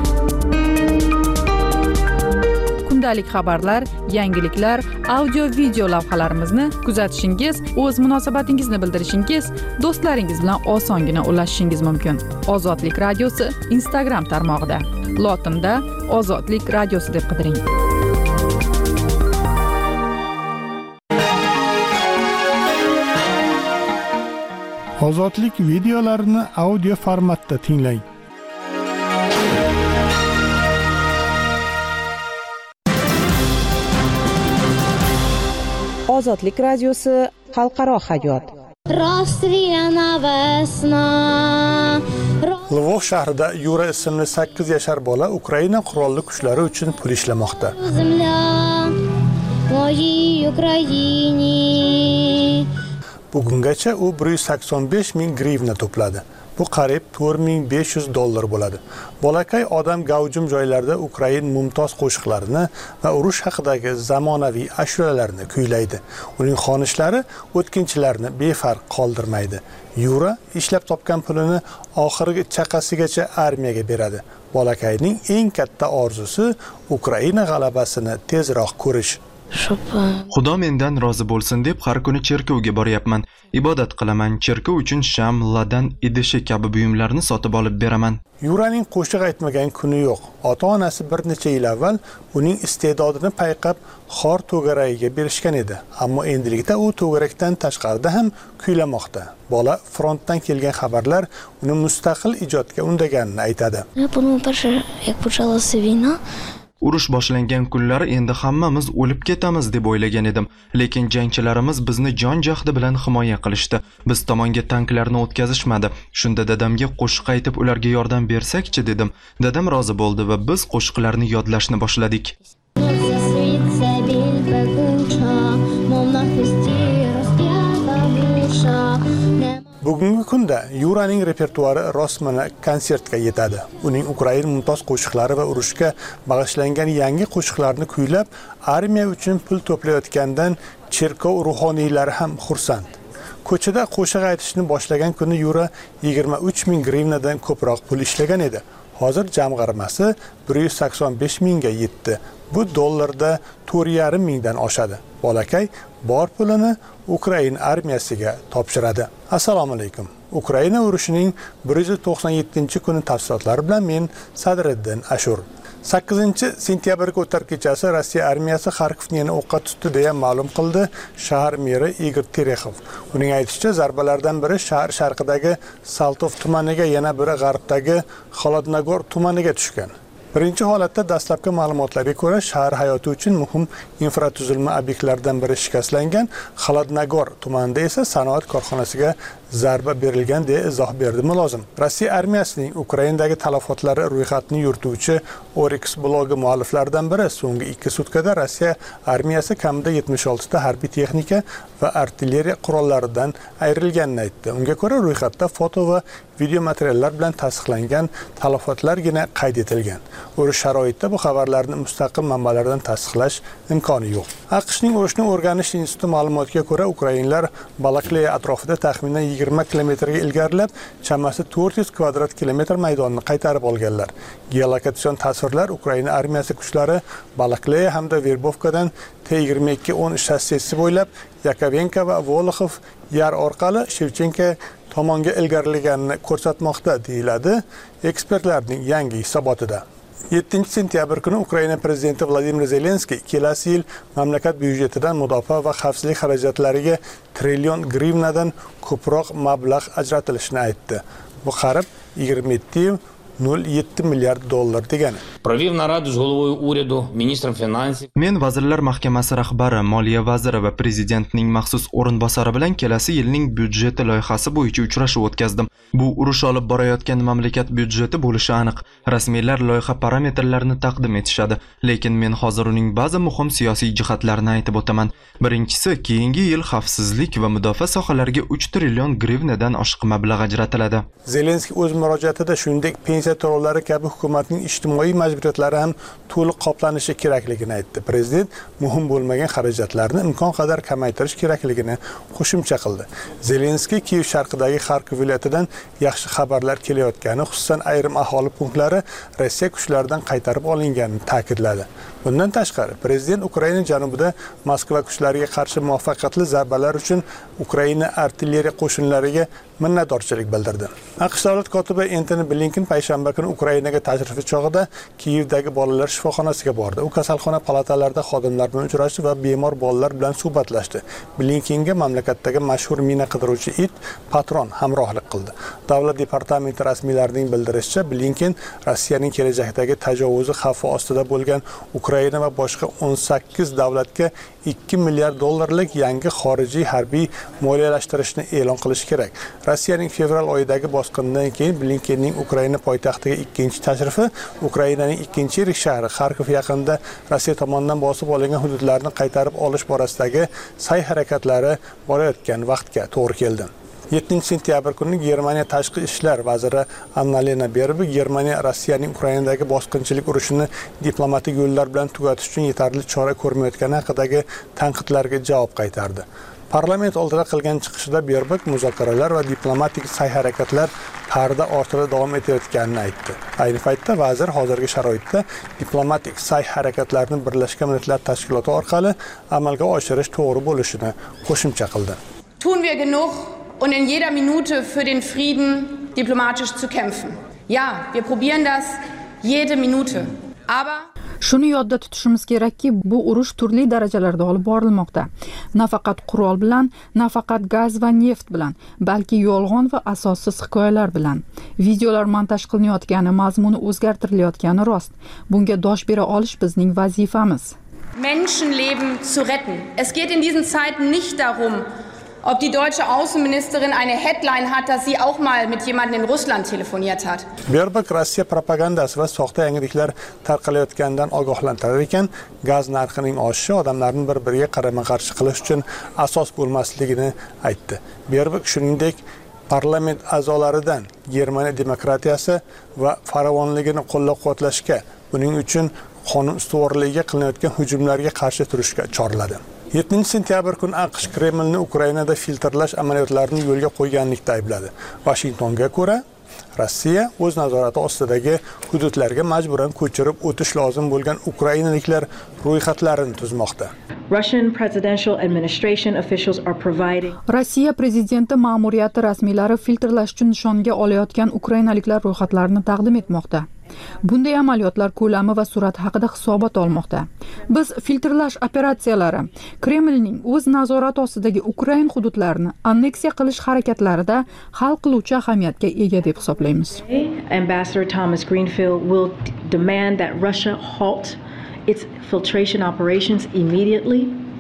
Kundalik xabarlar, yangiliklar, audio-video lavhalarimizni kuzatishingiz, o'z munosabatingizni bildirishingiz, do'stlaringiz bilan osongina ulashishingiz mumkin. Ozodlik radiosi Instagram tarmog'ida. Lotinda Ozodlik radiosi deb qidiring. Ozodlik videolarini audio formatda tinglang. Ozodlik radiosi xalqaro hayot. Lvov shahrida Yura ismli 8 yashar bola Ukraina qurolli kuchlari uchun pul ishlamoqda. Bugungacha u 185 ming grivna to'pladi. Bu qariyb $4500 bo'ladi. Bolakay odam gavjum joylarda Ukrain mumtoz qo'shiqlarini va urush haqidagi zamonaviy ashulalarni kuylaydi. Uning xonishlari o'tkinchilarni befarq qoldirmaydi. Yura ishlab topgan pulini oxirgi chaqasigacha armiyaga beradi. Bolakayning eng katta orzusi Ukraina g'alabasini tezroq ko'rish. Xudo mendan rozi bo'lsin deb har kuni cherkovga boryapman. Ibodat qilaman. Cherkov uchun sham, ladan, idishi kabi buyumlarni sotib olib beraman. Yuraning qo'shiq aytmagan kuni yo'q. Ota-onasi bir necha yil avval uning iste'dodini payqab xor to'garagiga berishgan edi. Ammo endilikda u to'garakdan tashqarida ham kuylamoqda. Bola frontdan kelgan xabarlar uni mustaqil ijodga undaganini aytadi. Urush boshlangan kunlar endi hammamiz o'lib ketamiz deb o'ylagan edim, lekin jangchilarimiz bizni jon jahdi bilan himoya qilishdi. Biz tomonga tanklarni o'tkazishmadi. Shunda dadamga qo'shiq aytib ularga yordam bersakchi dedim. Dadam rozi bo'ldi va biz qo'shiqlarni yodlashni boshladik. Bugungi kunda Yuraning repertuari rostmana konsertga yetadi. Uning Ukraina mumtoz qo'shiqlari va urushga bag'ishlangan yangi qo'shiqlarni kuylab, armiya uchun pul to'playotgandan cherkov ruhoniylari ham xursand. Ko'chada qo'shiq aytishni boshlagan kuni Yura 23 ming grivnadan ko'proq pul ishlagan edi. Hozir jamg'armasi 185 mingga yetdi. Bu dollarda 4,5 mingdan oshadi. Bolakay bor pulini Ukraina armiyasiga topshiradi. Assalomu alaykum. Ukraina urushining 197-kuni tafsilotlari bilan men Sadriddin Ashur. 8-sentyabrga o'tar kechasi Rossiya armiyasi Xarkovni yana o'qqa tutdi deya ma'lum qildi shahar meri Igor Terexov. Uning aytishicha, zarbalardan biri shahar sharqidagi Saltov tumaniga, yana biri g'arbdagi Xolodnogor tumaniga tushgan. Birinchi holatda dastlabki ma'lumotlarga ko'ra, shahar hayoti uchun muhim infratuzilma obyektlaridan biri shikastlangan. Xolodnogor tumanida esa sanoat korxonasiga zarba berilgan deya izoh berdi mulozim. Rossiya armiyasining Ukrainadagi talofotlari ro'yxatini yurituvchi Oryx blogi mualliflaridan biri so'nggi 2 sutkada Rossiya armiyasi kamida 76 ta harbiy texnika va artilleriya qurollaridan ayrilganini aytdi. Unga ko'ra ro'yxatda foto va video materiallar bilan tasdiqlangan talafotlargina qayd etilgan. Urush sharoitida bu xabarlarni mustaqil manbalardan tasdiqlash imkoni yo'q. AQShning urushni o'rganish instituti ma'lumotiga ko'ra, ukrainlar Balakleya atrofida taxminan 20 kilometrga ilgarilab, chamasi 400 kvadrat kilometr maydonni qaytarib olganlar. Geolokatsion tasvirlar Ukraina armiyasi kuchlari Balakleya hamda Verbovkadan T-22-10 shassisi bo'ylab Yakovenko va Voloxov yar orqali Shevchenko tomonga ilgarilaganini ko'rsatmoqda, deyiladi ekspertlarning yangi hisobotida. 7 sentyabr kuni Ukraina prezidenti Vladimir Zelenskiy kelasi yil mamlakat byudjetidan mudofaa va xavfsizlik xarajatlariga trillion grivnadan ko'proq mablag' ajratilishini aytdi. Bu qarib 27,07 milliard dollar degani. Провів нараду з головою уряду, міністром фінансів. Men Vazirlar Mahkamasi rahbari, Moliya vaziri va prezidentning maxsus o'rinbosari bilan kelasi yilning byudjeti loyihasi bo'yicha uchrashuv o'tkazdim. Bu urush olib borayotgan mamlakat byudjeti bo'lishi aniq. Rasmiylar loyiha parametrlarini taqdim etishadi, lekin men hozir uning ba'zi muhim siyosiy jihatlarini aytib o'taman. Birinchisi, keyingi yil xavfsizlik va mudofaa sohalariga 3 trillion grivnadan oshiq mablag' ajratiladi. Zelenskiy o'z murojaatida shuningdek pensiya to'lovlari kabi hukumatning ijtimoiy majburiyatlari ham to'liq qoplanishi kerakligini aytdi. Prezident muhim bo'lmagan xarajatlarni imkon qadar kamaytirish kerakligini qo'shimcha qildi. Zelenskiy Kiyev sharqidagi Xarkov viloyatidan yaxshi xabarlar kelayotgani, xususan ayrim aholi punktlari Rossiya kuchlaridan qaytarib olinganini ta'kidladi. Bundan tashqari, prezident Ukraina janubida Moskva kuchlariga qarshi muvaffaqiyatli zarbalar uchun Ukraina artilleriya qo'shinlariga minnatdorchilik bildirdi. AQSh davlat kotibi Antony Blinken payshanba kuni Ukrainaga tashrifi chog'ida Kiyevdagi bolalar shifoxonasiga bordi. U kasalxona palatalarida xodimlar bilan uchrashdi va bemor bolalar bilan suhbatlashdi. Blinkenga mamlakatdagi mashhur mina qidiruvchi it Patron hamrohlik qildi. Davlat departamenti rasmiylarining bildirishicha, Blinken Rossiyaning kelajakdagi tajovuzi xavfi ostida bo'lgan Ukraina va boshqa 18 davlatga 2 milliard dollarlik yangi xorijiy harbiy moliyalashtirishni e'lon qilish kerak. Rossiyaning fevral oyidagi bosqinidan keyin Blinkenning Ukraina poytaxtiga ikkinchi tashrifi Ukrainaning ikkinchi yirik shahri Xarkov yaqinida Rossiya tomonidan bosib olingan hududlarni qaytarib olish borasidagi sa'y harakatlari borayotgan vaqtga to'g'ri keldi. 7 sentyabr kuni Germaniya tashqi ishlar vaziri Annalena Baerbock Germaniya Rossiyaning Ukrainadagi bosqinchilik urushini diplomatik yo'llar bilan tugatish uchun yetarli chora ko'rmayotgani haqidagi tanqidlarga javob qaytardi. Parlament oldida qilgan chiqishida Baerbock muzokaralar va diplomatik sa'y-harakatlar parda ortida davom etayotganini aytdi. Ayni paytda vazir hozirgi sharoitda diplomatik sa'y-harakatlarni Birlashgan Millatlar Tashkiloti orqali amalga oshirish to'g'ri bo'lishini qo'shimcha qildi. Tun wir genug und in jeder Minute für den Frieden diplomatisch zu kämpfen. Ja, wir probieren das jede Minute. Aber Shuni yodda tutishimiz kerakki, bu urush turli darajalarda olib borilmoqda. Nafaqat qurol bilan, nafaqat gaz va neft bilan, balki yolg'on va asossiz hikoyalar bilan. Videolar montaj qilinayotgani, mazmuni o'zgartirilayotgani rost. Bunga dosh bera olish bizning vazifamiz. Menschenleben zu retten. Es geht in diesen Zeiten nicht darum, ob die deutsche Außenministerin eine Headline hat, dass sie auch mal mit jemandem in Russland telefoniert hat. Baerbock Rossiya propagandasi va soxta yangiliklar tarqalayotganidan ogohlantirar ekan, gaz narxining oshishi odamlarni bir-biriga qarama-qarshi qilish uchun asos bo'lmasligini aytdi. Baerbock shuningdek parlament a'zolaridan Germaniya demokratiyasi va farovonligini qo'llab-quvvatlashga, buning uchun qonun ustuvorligiga qilinayotgan hujumlarga qarshi turishga chorladi. 7 sentyabr kuni AQSh Kremlni Ukrainada filtrlash amaliyotlarini yo'lga qo'yganlikda aybladi. Washingtonga ko'ra, Rossiya o'z nazorati ostidagi hududlarga majburan ko'chirib o'tish lozim bo'lgan ukrainaliklar ro'yxatlarini tuzmoqda. Rossiya prezidenti ma'muriyati rasmiylari filtrlash uchun nishonga olayotgan ukrainaliklar ro'yxatlarini taqdim etmoqda. Bunday amaliyotlar ko'lami va sur'ati haqida hisobot olmoqda. Biz filtrlash operatsiyalari Kremlning o'z nazorati ostidagi Ukrain hududlarini anneksiya qilish harakatlarida hal qiluvchi ahamiyatga ega deb hisoblaymiz. Ambassador Thomas Greenfield will demand that Russia halt its filtration operations immediately.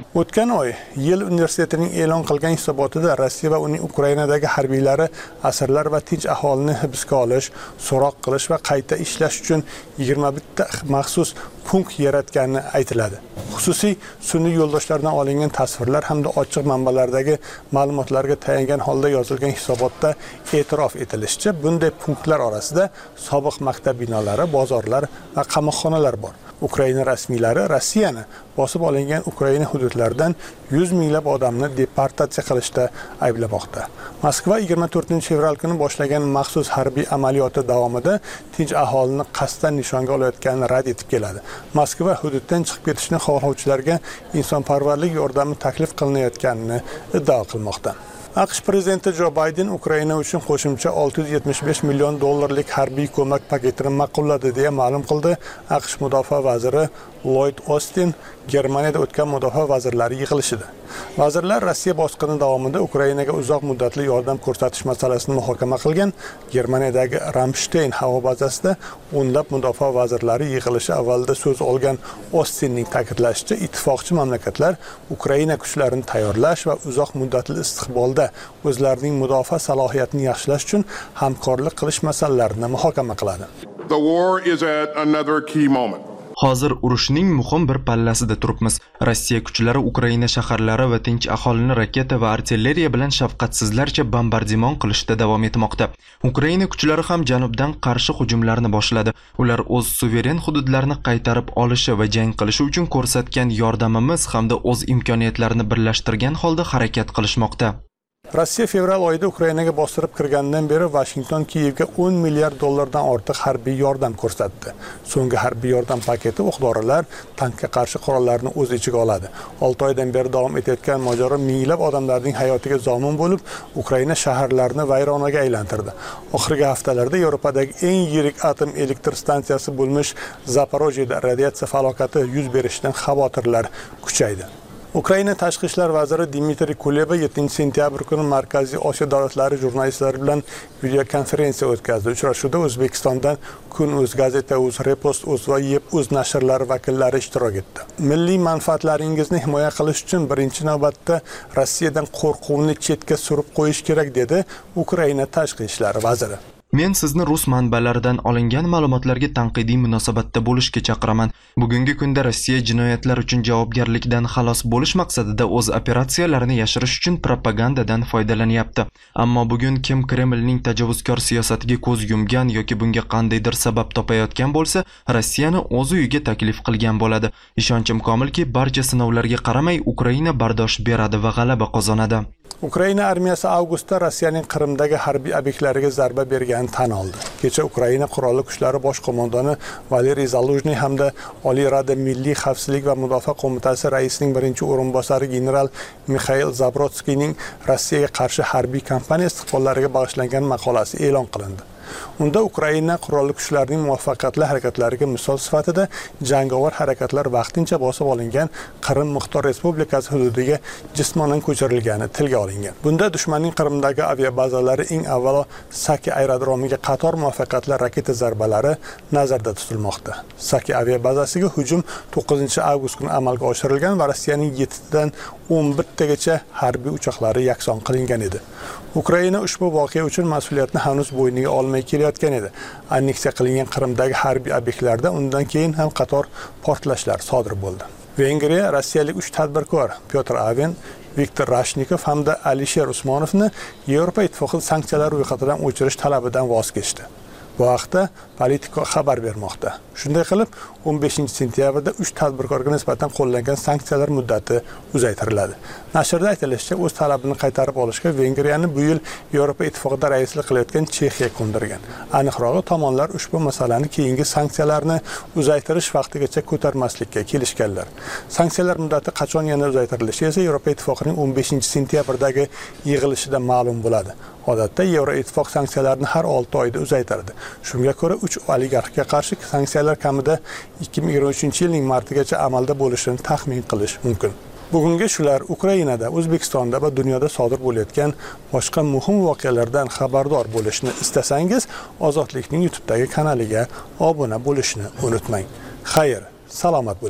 O'tgan oy Yale universitetining e'lon qilgan hisobotida Rossiya va uning Ukrainadagi harbiylari asirlar va tinch aholini hibsga olish, so'roq qilish va qayta ishlash uchun 21 ta maxsus punkt yaratgani aytiladi. Xususiy sun'iy yo'ldoshlardan olingan tasvirlar hamda ochiq manbalardagi ma'lumotlarga tayangan holda yozilgan hisobotda e'tirof etilishicha, bunday punktlar orasida sobiq maktab binolari, bozorlar va qamoqxonalar bor. Ukraina rasmiylari Rossiyani bosib olingan Ukraina hududlaridan 100 minglab odamni deportatsiya qilishda ayblamoqda. Moskva 24-fevral kuni boshlagan maxsus harbiy amaliyoti davomida tinch aholini qasddan nishonga olayotganini rad etib keladi. Moskva hududdan chiqib ketishni xohlovchilarga insonparvarlik yordami taklif qilinayotganini iddao qilmoqda. AQSh prezidenti Jo Bayden Ukraina uchun qo'shimcha $675 million harbiy ko'mak paketini ma'qulladi deya ma'lum qildi. AQSh mudofaa vaziri Lloyd Austin Germaniyada o'tgan mudofaa vazirlari yig'ilishida. Vazirlar Rossiya bosqini davomida Ukrainaga uzoq muddatli yordam ko'rsatish masalasini muhokama qilgan. Germaniyadagi Ramstein havo bazasida o'nlab mudofaa vazirlari yig'ilishi avvalida so'z olgan Austinning ta'kidlashicha, ittifoqchi mamlakatlar Ukraina kuchlarini tayyorlash va uzoq muddatli istiqbolda o'zlarining mudofaa salohiyatini yaxshilash uchun hamkorlik qilish masalalarini muhokama qiladi. The war is at another key moment. Hozir urushning muhim bir pallasida turibmiz. Rossiya kuchlari Ukraina shaharlari va tinch aholini raketa va artilleriya bilan shafqatsizlarcha bombardimon qilishda davom etmoqda. Ukraina kuchlari ham janubdan qarshi hujumlarni boshladi. Ular o'z suveren hududlarini qaytarib olishi va jang qilishi uchun ko'rsatgan yordamimiz hamda o'z imkoniyatlarini birlashtirgan holda harakat qilishmoqda. Rossiya fevral oyida Ukrainaga bostirib kirgandan beri Washington Kiyevga $10 milliard ortiq harbiy yordam ko'rsatdi. So'nggi harbiy yordam paketi o'q-dorilar, tankga qarshi qurollarni o'z ichiga oladi. 6 oydan beri davom etayotgan mojaro minglab odamlarning hayotiga zomin bo'lib, Ukraina shaharlarini vayronaga aylantirdi. Oxirgi haftalarda Yevropadagi eng yirik atom elektr stansiyasi bo'lmish Zaporojyeda radiatsiya falokati yuz berishidan xavotirlar kuchaydi. Ukraina tashqi ishlar vaziri Dmitriy Kuleba 7-sentyabr kuni Markaziy Osiyo davlatlari jurnalistlari bilan videokonferensiya o'tkazdi. Uchrashuvda O'zbekistondan Kun.uz gazeta, Uz Repost, Uz va Yeb.uz nashrlari vakillari ishtirok etdi. Milliy manfaatlaringizni himoya qilish uchun birinchi navbatda Rossiyadan qo'rquvni chetga surib qo'yish kerak dedi Ukraina tashqi ishlar vaziri. Men sizni rus manbalaridan olingan ma'lumotlarga tanqidiy munosabatda bo'lishga chaqiraman. Bugungi kunda Rossiya jinoyatlar uchun javobgarlikdan xalos bo'lish maqsadida o'z operatsiyalarini yashirish uchun propagandadan foydalanyapti. Ammo bugun kim Kremlning tajovuzkor siyosatiga ko'z yumgan yoki bunga qandaydir sabab topayotgan bo'lsa, Rossiyani o'z uyiga taklif qilgan bo'ladi. Ishonchim komilki, barcha sinovlarga qaramay Ukraina bardosh beradi va g'alaba qozonadi. Ukraina armiyasi avgustda Rossiyaning Qrimdagi harbiy obyektlariga zarba berganini tan oldi. Kecha Ukraina qurolli kuchlari bosh qo'mondoni Valeriy Zaluzhny hamda Oliy Rada Milliy xavfsizlik va mudofaa qo'mitasi raisining birinchi o'rinbosari general Mikhail Zabrodskiyning Rossiyaga qarshi harbiy kampaniya istiqbollariga bag'ishlangan maqolasi e'lon qilindi. Unda Ukraina qurolli kuchlarining muvaffaqiyatli harakatlariga misol sifatida jangovar harakatlar vaqtincha bosib olingan Qrim Muxtor Respublikasi hududiga jismonan ko'chirilgani tilga olingan. Bunda dushmanning Qrimdagi aviabazalari eng avvalo Saki aerodromiga qator muvaffaqiyatli raketa zarbalari nazarda tutilmoqda. Saki aviabazasiga hujum 9-avgust kuni amalga oshirilgan va Rossiyaning 7 dan 11 tagacha harbiy uchoqlari yakson qilingan edi. Ukraina ushbu voqea uchun mas'uliyatni hanuz bo'yniga olmay kelayotgan edi. Anneksiya qilingan Qrimdagi harbiy obyektlarda undan keyin ham qator portlashlar sodir bo'ldi. Vengriya rossiyalik 3 tadbirkor Pyotr Aven, Viktor Rashnikov hamda Alisher Usmonovni Yevropa ittifoqi sanksiyalar ro'yxatidan o'chirish talabidan voz kechdi. Bu haqda Politico xabar bermoqda. Shunday qilib, 15-sentyabrda 3 tadbirkorga nisbatan qo'llangan sanksiyalar muddati uzaytiriladi. Nashrda aytilishicha, o'z talabini qaytarib olishga Vengriyani bu yil Yevropa ittifoqida raislik qilayotgan Chexiya ko'ndirgan. Aniqrog'i, tomonlar ushbu masalani keyingi sanksiyalarni uzaytirish vaqtigacha ko'tarmaslikka kelishganlar. Sanksiyalar muddati qachon yana uzaytirilishi esa Yevropa ittifoqining 15-sentyabrdagi yig'ilishida ma'lum bo'ladi. Odatda Yevroittifoq sanksiyalarni har 6 oyda uzaytiradi. Shunga ko'ra 3 oligarxga qarshi sanksiyalar kamida 2023-yilning martigacha amalda bo'lishini taxmin qilish mumkin. Bugungi shular. Ukrainada, O'zbekistonda va dunyoda sodir bo'layotgan boshqa muhim voqealardan xabardor bo'lishni istasangiz, Ozodlikning YouTube'dagi kanaliga obuna bo'lishni unutmang. Xayr, salomat bo'ling.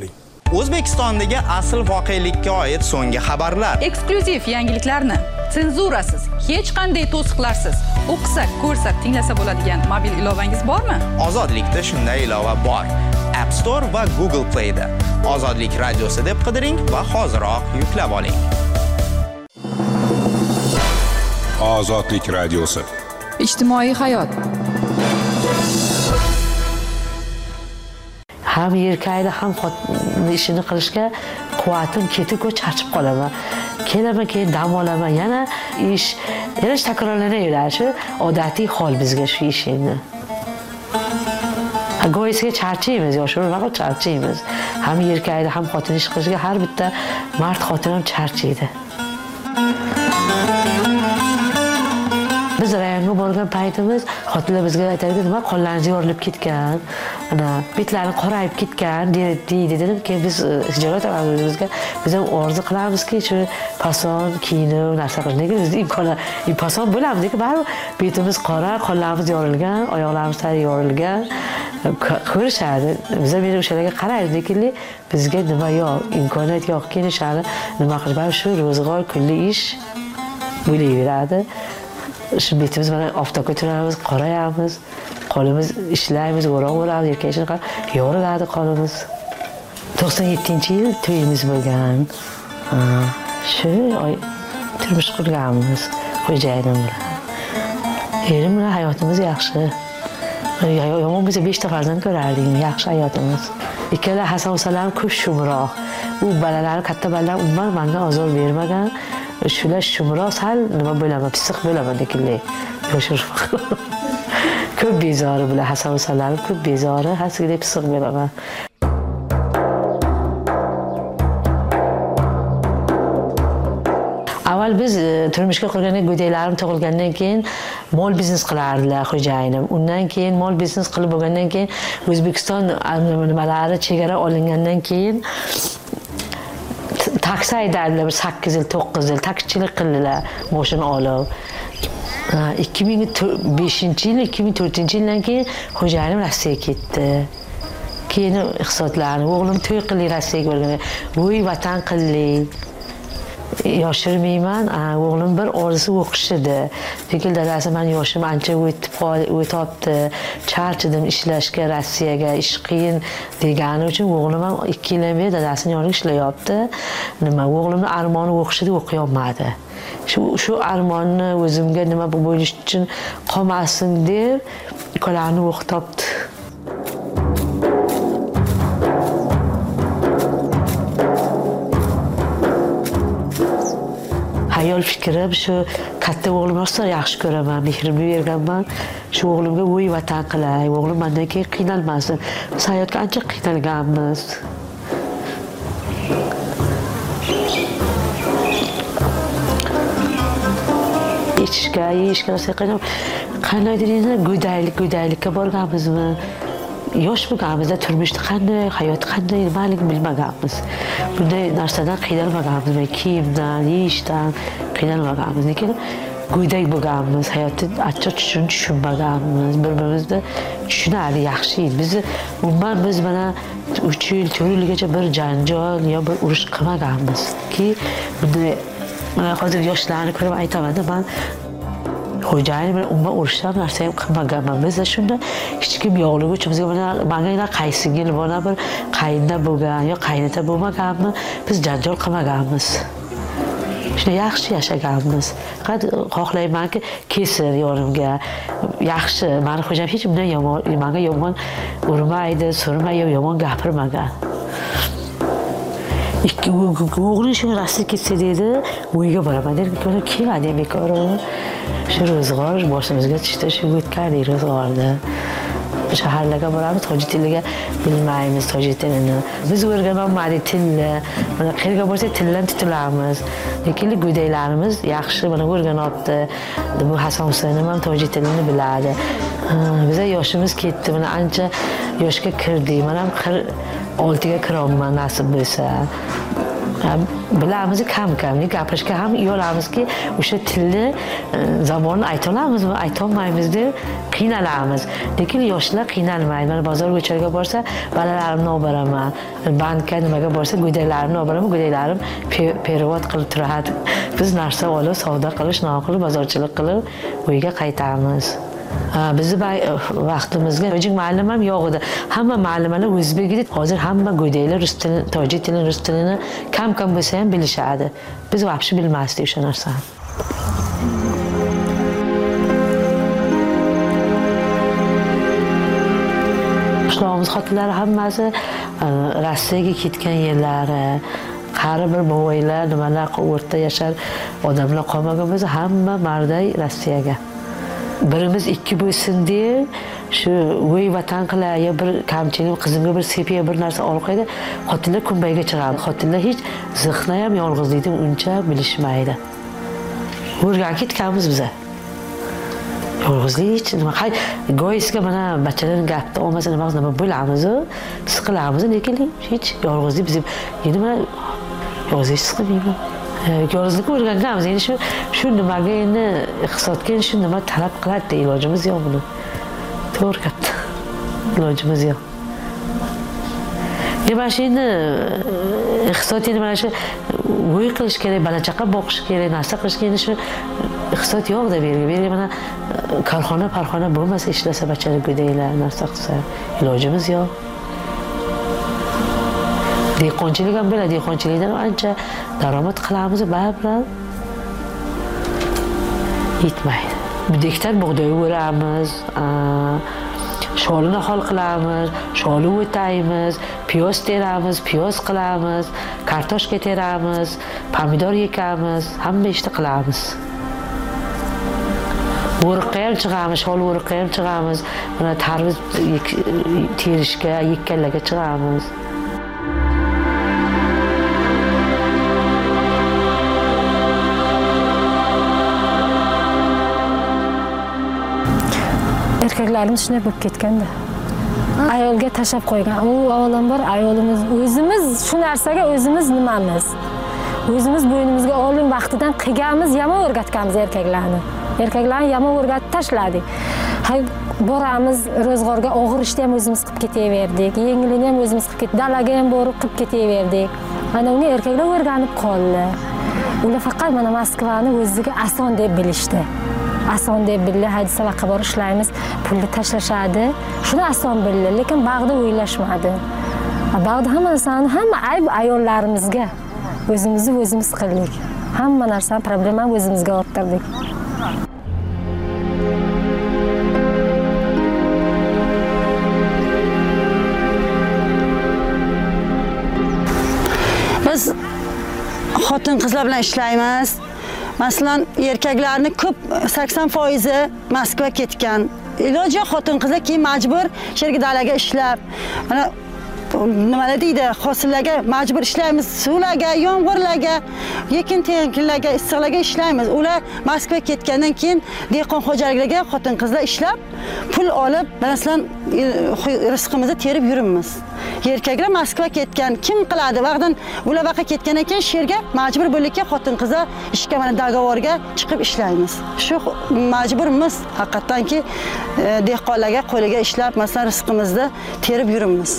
O'zbekistondagi asl voqelikka oid so'nggi xabarlar. Eksklyuziv yangiliklarni senzurasiz, hech qanday to'siqlarsiz o'qisak, ko'rsak, tinglasa bo'ladigan mobil ilovangiz bormi? Ozodlikda shunday ilova bor. App Store va Google Play da. Ozodlik radiosi deb qidiring va hoziroq yuklab oling. Ozodlik radiosi. Ijtimoiy hayot. Ham erkaklar ham xotin ishini qilishga quvvatim ketib charchib qolaman. Kelaman, keyin dam olaman, yana takrorlanaveradi. Odatiy hol bizga shu ish endi. Go'yisiga charchaymiz, yoshlar charchaymiz. Ham erkaklar ham xotin ish qilishga har bitta mard xotin ham charchaydi. Biz rayonga borgan paytimiz xotinlar bizga aytadi, nima qonlaringiz yorilib ketgan, ana betlaring qorayib ketgan deydi dedim. Keyin biz tijorat amaliyotimizga biz ham orzu qilamizki, shu fason kiyinib narsa qilish. Nega biz imkon bo'lamiz, lekin baribir betimiz qora, qonlarimiz yorilgan, oyoqlarimiz yorilgan ko'rishadi. Biz ham o'shalarga qaraymiz, lekin bizga nima yo'q, imkoniyat yo'q. Keyin o'shani nima qilib, shu ro'zg'or kunli ish bo'laveradi. Shu betimiz mana oftobga turamiz, qorayamiz, qo'limiz ishlaymiz, o'roq bo'lamiz, erkak ishini qilib yoriladi qo'limiz. 97-yil to'yimiz bo'lgan. Shu oy turmush qurganmiz xo'jayinim bilan. Erim bilan hayotimiz yaxshi. Yomon bo'lsa 5 ta farzand ko'rardik, yaxshi hayotimiz. Ikkala Hasan Salam ko'p shumroq. U balalari katta balalar umuman menga ozor bermagan. Shular shumroq sal nima bo'laman, pissiq bo'laman lekinlar. Yoshur. Ko'p bezori bilan Hasan Salam ko'p bezori, hasigida pissiq bo'laman. Avval biz turmushga qurganda go'daylarim tug'ilgandan keyin mol biznes qilardilar xo'jayinim. Undan keyin mol biznes qilib bo'lgandan keyin O'zbekiston nimalari chegara olingandan keyin taksi haydadilar 8 yil, 9 yil taksichilik qildilar, mashina olib. 2005-yil, 2004-yildan keyin xo'jayinim Rossiyaga ketdi. Keyin iqtisodlarni o'g'lim to'y qildi Rossiyaga borganda. Voy vatan qildi. Yoshirmayman, o'g'lim bir orzusi o'qish edi. Lekin dadasi men yoshim ancha o'tibdi, charchadim ishlashga, Rossiyaga ish qiyin degani uchun o'g'lim ham 2 yildan beri dadasining yonida ishlayapti. Nima, o'g'limning armoni o'qish edi, o'qiy olmadi. Shu armonni o'zimga nima bo'lish uchun qolmasin deb ukalarni o'qitibdi. Hayol fikrim shu katta o'g'lim rosa yaxshi ko'raman, mehrimni berganman. Shu o'g'limga voy vatan qilay, o'g'lim mendan keyin qiynalmasin. Biz hayotga ancha qiynalganmiz. Ichishga, yeyishga rosa qiynalib, qandaydir endi go'daylikka borganmizmi? Yosh bo'lganimizda turmushda qanday, hayot qanday nimaligini bilmaganmiz. Bunday narsadan qiynalmaganmiz, kiyimdan, yeyishdan qiynalmaganmiz. Lekin go'dak bo'lganmiz, hayotni achchiq tushunmaganmiz, bir-birimizni tushunardik, yaxshi edi. Biz mana 3 yil, 4 yilgacha bir janjal yo bir urush qilmaganmiz. Ki bunday mana hozir yoshlarni ko'rib aytaman-da, men xo'jayinim bilan umuman urushdan narsa ham qilmaganman. Biz shunda hech kim yo'qligi uchun bizga menga qaysingil mana bir qaynda bo'lgan yo qaynota bo'lmaganmi, biz janjal qilmaganmiz. Shunday yaxshi yashaganmiz. Faqat xohlaymanki kesir yonimga yaxshi. Meni xo'jayim hech bunday menga yomon urmaydi, surmaydi, yomon gapirmagan. O'g'lim shu Rossiyaga ketsa dedi, uyga boraman dedi. Kelmadi bekor. Shu ro'zg'or boshimizga tushdi, shu o'tgandik ro'zg'orda. Shaharlarga boramiz, tojik tiliga bilmaymiz, tojik tilini. Biz o'rganolmadik tilni. Mana qayerga borsak tildan tutilamiz. Lekin go'daylarimiz yaxshi mana o'rganibdi. Bu Hasan Husaynam ham tojik tilini biladi. Bizga yoshimiz ketdi, mana ancha yoshga kirdik. Men ham 46 ga kiraman nasib bo'lsa. bilamiz kam gapirishga ham uyalamizki o'sha tilni zabonni ayta olamizmi ayta olmaymiz deb qiynalamiz. Lekin yoshlar qiynalmaydi. Mana bozor ko'chalarga borsa bolalarimni olib boraman, bankka nimaga borsa go'daklarimni olib boraman, go'daklarim perevod qilib turadi. Biz narsa olib savdo qilish, qilib bozorchilik qilib uyga qaytamiz. Bizni vaqtimizga o'zing ma'lum ham yo'q edi. Hamma ma'lumalar o'zbek edi. Hozir hamma go'daylar rus tilini, tojik tilini, rus tilini kam bo'lsa ham bilishadi. Biz vaqti bilmasdik o'sha narsani. Qishloqimiz xotinlari hammasi Rossiyaga ketgan yerlari, qari bir boboylar, nimalar o'rta yashar odamlar qolmagan bo'lsa, hamma marday Rossiyaga. Birimiz ikki bo'lsin deb shu voy vatan qilay yo bir kamchilik qizimga bir sepiya bir narsa olib qo'ydi. Xotinlar kunbayga chiqadi. Xotinlar hech zihna ham yolg'izlikni uncha bilishmaydi. O'rganib ketganmiz biz. Yolg'izlik hech nima go'yisga mana bachalarning gapni olmasa nima bo'lamiz, siqilamiz, lekin hech yolg'izlik biz nima yolg'izlik siqilmaydi. Yolg'izlikni o'rganganmiz. Endi shu nimaga endi iqtisodga shu nima talab qiladi, ilojimiz yo'q buni. To'g'ri katta. Ilojimiz yo'q. Nima shuni iqtisodga nima shu voy qilish kerak, balachaqa boqish kerak, narsa qilish kerak, shu iqtisod yo'q deb bergan. Mana korxona bo'lmasa ishlasa bachalik go'daylar narsa qilsa ilojimiz yo'q. Dehqonchilik ham bo'ladi, dehqonchilikdan ancha daromad qilamiz, baribir yetmaydi. Budekdan bug'doy o'ramiz, sholini hol qilamiz, sholi o'taymiz, piyoz teramiz, piyoz qilamiz, kartoshka teramiz, pomidor ekamiz, hamma ishni qilamiz. O'riqqa ham chiqamiz, shol o'riqqa ham chiqamiz, mana tarvuz terishga, yekkanlarga chiqamiz. Erkaklarimiz shunday bo'lib ketganda. Ayolga tashab qo'ygan. U avvalambor ayolimiz o'zimiz shu narsaga o'zimiz nimamiz? O'zimiz bo'ynimizga oldin vaqtidan qilganmiz, yomon o'rgatganmiz erkaklarni. Erkaklarni yomon o'rgatib tashladik. Boramiz ro'zg'orga, og'ir ishni ham o'zimiz qilib ketaverdik, yengilini ham o'zimiz qilib ketdik, dalaga ham borib qilib ketaverdik. Mana uni erkaklar o'rganib qoldi. Ular faqat mana Moskvani o'ziga oson deb bilishdi. Oson deb bildi, haydi savaqa bor ishlaymiz, pulni tashlashadi. Shuni oson bildi, lekin bag'da o'ylashmadi. Bag'da hamma narsani, hamma ayb ayollarimizga o'zimizni o'zimiz qildik. Hamma narsani problemani o'zimizga orttirdik. Biz xotin qizlar bilan ishlaymiz. Masalan, erkaklarning ko'p 80% Moskva ketgan. Iloji xotin qizlar keyin majbur sherga dalaga ishlab, mana nimalar deydi, hosillarga majbur ishlaymiz, suvlarga, yomg'irlarga, ekin-tekinlarga, issiqlarga ishlaymiz. Ular Moskva ketgandan keyin dehqon xo'jaliklarga xotin qizlar ishlab, pul olib, masalan, rizqimizni terib yuribmiz. Erkaklar Moskva ketgan, kim qiladi? Vaqtdan ular vaqa ketgandan keyin sherga majbur bo'ldikki, xotin qizlar ishga mana dogovorga chiqib ishlaymiz. Shu majburmiz haqiqatanki dehqonlarga qo'liga ishlab, masalan, rizqimizni terib yuribmiz.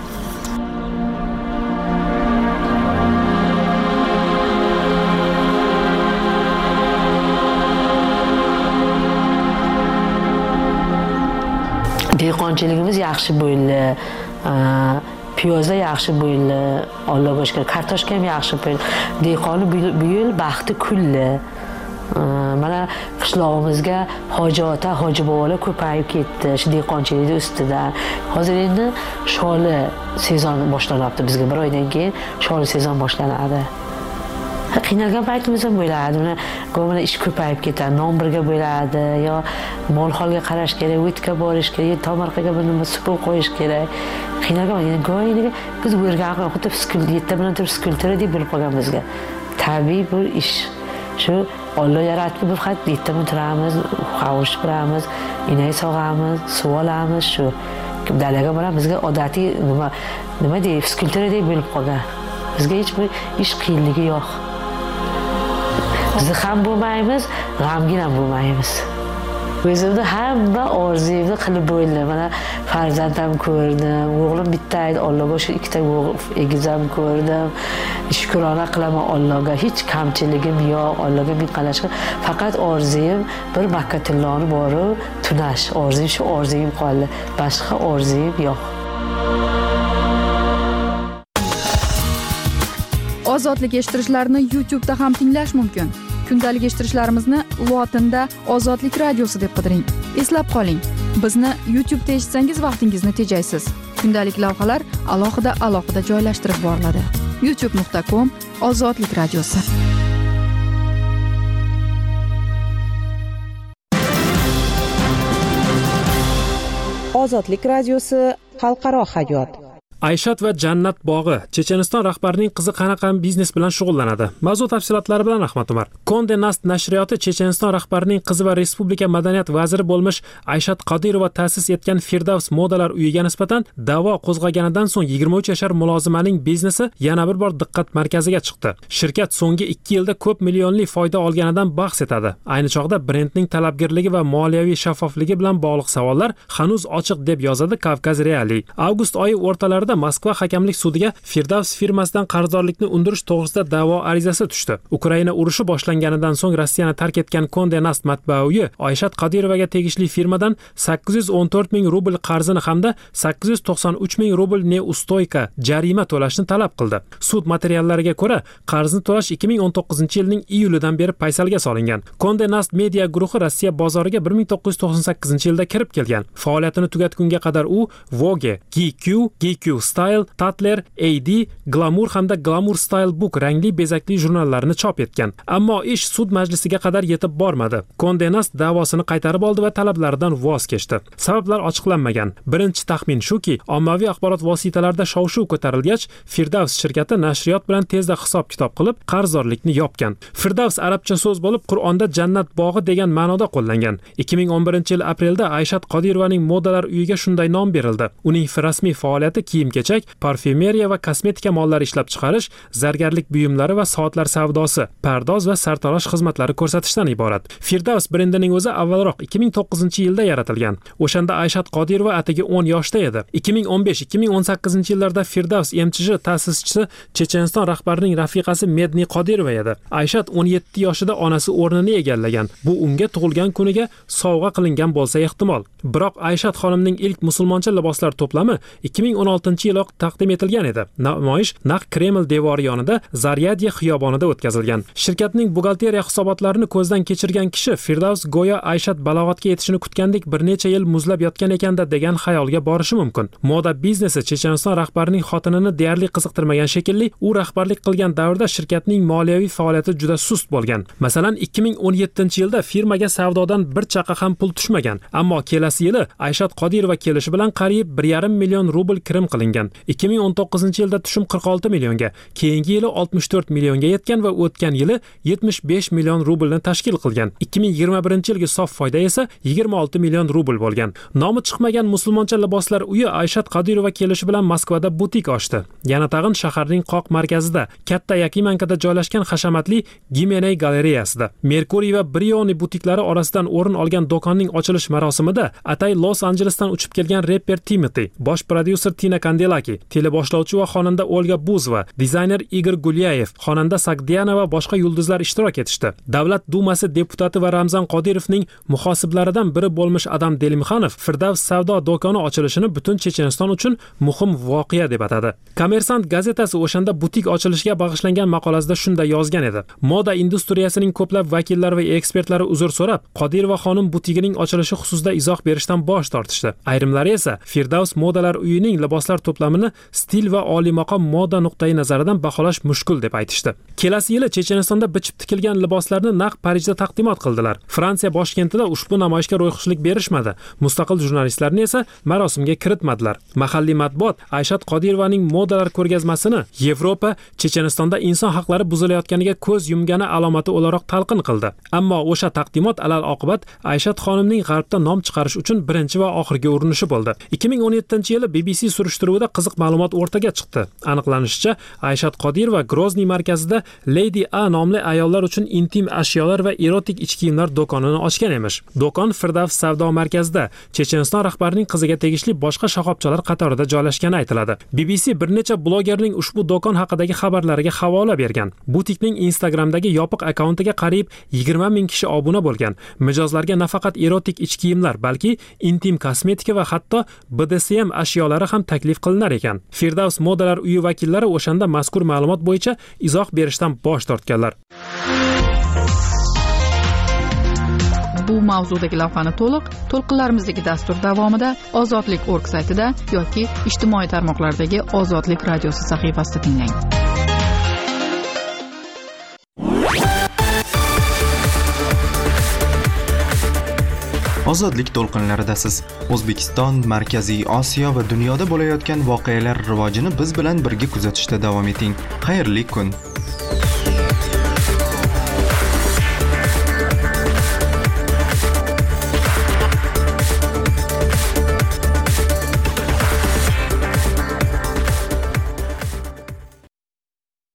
Dehqonchiligimiz yaxshi bo'ldi. Piyozlar yaxshi bo'ldi. Allohga shukr. Kartoshka ham yaxshi bo'ldi. Dehqonni bu yil baxti kulli. Mana qishlog'imizga hoji ota, hoji bobolar ko'payib ketdi. Shu dehqonchilik ustidan. Hozir endi sholi sezon boshlanyapti bizga. Bir oydan keyin sholi sezon boshlanadi. Qiynalgan paytimiz ham bo'ladi. Mana ish ko'payib ketadi, non birga bo'ladi, yo mol holga qarash kerak, o'tga borish kerak, tomarqaga bir nima supur qo'yish kerak. Qiynalgan, ya'ni go'yiniga biz o'rgangan, xuddi yetti bilan turib skulptura deb bilib qolgan bizga. Tabiiy bir ish. Shu Alloh yaratdi, bir xat yettami turamiz, qavurishib turamiz, inak sog'amiz, suv olamiz, shu dalaga boramiz. Bizga odatiy nima deydi, skulptura deb bilib qolgan. bizga hech bir ish qiyinligi yo'q. Biz ham bo'lmaymiz, g'amgin ham bo'lmaymiz. O'zimni hamma orzuyimni qilib bo'ldim. Mana farzandam ko'rdim, o'g'lim bitta edi, Allohga shu ikkita egizam ko'rdim. Shukrona qilaman Allohga. Hech kamchiligim yo'q, Allohga ming qalashqa. Faqat orzuyim bir Makkatilloni borib tunash. Orzuyim shu orzuyim qoldi. Boshqa orzuyim yo'q. Ozodlik eshittirishlarni YouTube'da ham tinglash mumkin. Kundalik eshittirishlarimizni lotinda Ozodlik radiosi deb qidiring. Eslab qoling, bizni YouTube'da eshitsangiz vaqtingizni tejaysiz. Kundalik lavhalar alohida joylashtirib boriladi. youtube.com/Ozodlik radiosi. Ozodlik radiosi xalqaro hayot. Ayshat va Jannat bog'i Checheniston rahbarining qizi qanaqa biznes bilan shug'ullanadi? Mavzu tafsilotlari bilan Ahmad Umar. Konde Nast nashriyoti Checheniston rahbarining qizi va respublika madaniyat vaziri bo'lmish Ayshat Qodirova ta'sis etgan Firdavs modalar uyiga nisbatan da'vo qo'zg'aganidan so'ng 23 yashar mulozimaning biznesi yana bir bor diqqat markaziga chiqdi. Shirkat so'nggi 2 yilda ko'p millionli foyda olganidan bahs etadi. Ayni chog'da brendning talabgirligi va moliyaviy shaffofligi bilan bog'liq savollar hanuz ochiq deb yozadi Kavkaz Reali. Avgust oyi o'rtalarida Moskva hakamlik sudiga Firdavs firmasidan qarzdorlikni undirish to'g'risida da'vo arizasi tushdi. Ukraina urushi boshlanganidan so'ng Rossiyani tark etgan Konde Nast matbaa uyi Ayshat Qodirovaga tegishli firmadan 814 ming rubl qarzini hamda 893 ming rubl neustoyka jarima to'lashni talab qildi. Sud materiallariga ko'ra, qarzni to'lash 2019-yilning iyulidan beri paysalga solingan. Konde Nast media guruhi Rossiya bozoriga 1998-yilda kirib kelgan. Faoliyatini tugatgunga qadar u Vogue, GQ Style, Tatler, AD, Glamour hamda Glamour Style Book rangli bezakli jurnallarini chop etgan. Ammo ish sud majlisiga qadar yetib bormadi. Konde Nast da'vosini qaytarib oldi va talablaridan voz kechdi. Sabablar ochiqlanmagan. Birinchi taxmin shuki, ommaviy axborot vositalarida shov-shuv ko'tarilgach, Firdavs shirkati nashriyot bilan tezda hisob-kitob qilib, qarzdorlikni yopgan. Firdavs arabcha so'z bo'lib, Qur'onda Jannat bog'i degan ma'noda qo'llangan. 2011-yil aprelda Ayshat Qodirovaning modalar uyiga shunday nom berildi. Uning rasmiy faoliyati kiyim-kechak, parfyumeriya va kosmetika mollari ishlab chiqarish, zargarlik buyumlari va soatlar savdosi, pardoz va sartarosh xizmatlari ko'rsatishdan iborat. Firdavs brendining o'zi avvalroq 2009-yilda yaratilgan. O'shanda Ayshat Qodirova atigi 10 yoshda edi. 2015-2018-yillarda Firdavs MChJ ta'sischisi Checheniston rahbarining rafiqasi Medni Qodirova edi. Ayshat 17 yoshida onasi o'rnini egallagan. Bu unga tug'ilgan kuniga sovg'a qilingan bo'lsa ehtimol. Biroq Ayshat xonimning ilk musulmoncha liboslar to'plami 2016-yiloq taqdim etilgan edi. Namoyish naq Kreml devori yonida Zaryadye xiyobonida o'tkazilgan. Shirkatning buxgalteriya hisobotlarini ko'zdan kechirgan kishi Firdavs go'yo Ayshat balog'atga yetishini kutgandek bir necha yil muzlab yotgan ekanda degan xayolga borishi mumkin. Moda biznesi Checheniston rahbarining xotinini deyarli qiziqtirmagan shekilli, u rahbarlik qilgan davrda shirkatning moliyaviy faoliyati juda sust bo'lgan. Masalan, 2017-yilda firmaga savdodan bir chaqa ham pul tushmagan, ammo kelasi yili Ayshat Qodirova kelishi bilan qariyb 1,5 million rubl kirim qilingan. 2019-yilda tushum 46 millionga, keyingi yili 64 millionga yetgan va o'tgan yili 75 million rublni tashkil qilgan. 2021-yilgi sof foyda esa 26 million rubl bo'lgan. Nomi chiqmagan musulmoncha liboslar uyi Ayshat Qodirova kelishi bilan Moskvada butik ochdi. Yana tag'in shaharning qoq markazida, katta Yakimankada joylashgan hashamatli Gimeney galereyasida. Mercury va Brioni butiklari orasidan o'rin olgan do'konning ochilish marosimida atay Los Anjelesdan uchib kelgan rapper Timothy, bosh prodyuser Tina Kandelaki, teleboshlovchi va xonanda Olga Buzova, dizayner Igor Gulyayev, xonanda Sagdiana va boshqa yulduzlar ishtirok etishdi. Davlat dumasi deputati va Ramzan Qodirovning muhosiblaridan biri bo'lmish Adam Delimxanov Firdavs savdo do'koni ochilishini butun Checheniston uchun muhim voqea deb atadi. Kommersant gazetasi o'shanda butik ochilishiga bag'ishlangan maqolasida shunday yozgan edi. Moda industriyasining ko'plab vakillari va ekspertlari uzr so'rab, Qodirova xonim butigining ochilishi xususida izoh berishdan bosh tortishdi. Ayrimlari esa Firdavs modalar uyining liboslar to'plamini stil va oliy maqom moda nuqtai nazaridan baholash mushkul deb aytishdi. Kelasi yili Chechenistonda bichib tikilgan liboslarni naq Parijda taqdimot qildilar. Fransiya boshkentida ushbu namoyishga ro'yxatchilik berishmadi. Mustaqil jurnalistlarni esa marosimga kiritmadilar. Mahalliy matbuot Ayshat Qodirovaning modalar ko'rgazmasini Yevropa Chechenistonda inson haqlari buzilayotganiga ko'z yumgani alomati o'laroq talqin qildi. Ammo o'sha taqdimot alal oqibat Ayshat xonimning g'arbda nom chiqarish uchun birinchi va oxirgi urinishi bo'ldi. 2017-yili BBC surishtiruvi Tergovda qiziq ma'lumot o'rtaga chiqdi. Aniqlanishicha, Ayshat Qodirova Grozniy markazida Lady A nomli ayollar uchun intim ashyolar va erotik ichki kiyimlar do'konini ochgan emish. Do'kon Firdavs savdo markazida Checheniston rahbarining qiziga tegishli boshqa shoxobchalar qatorida joylashgani aytiladi. BBC bir necha blogerning ushbu do'kon haqidagi xabarlariga havola bergan. Butikning Instagramdagi yopiq akkauntiga qariyb 20 ming kishi obuna bo'lgan. Mijozlarga nafaqat erotik ichki kiyimlar, balki intim kosmetika va hatto BDSM ashyolari ham taklif qilinar ekan. Firdavs modalar uyi vakillari o'shanda mazkur ma'lumot bo'yicha izoh berishdan bosh tortganlar. Bu mavzudagi lavhani to'lqinlarimizdagi dastur davomida ozodlik.org saytida yoki ijtimoiy tarmoqlardagi Ozodlik radiosi sahifasida tinglang. Ozodlik to'lqinlaridasiz. O'zbekiston, Markaziy Osiyo va dunyoda bo'layotgan voqealar rivojini biz bilan birga kuzatishda davom eting. Xayrli kun.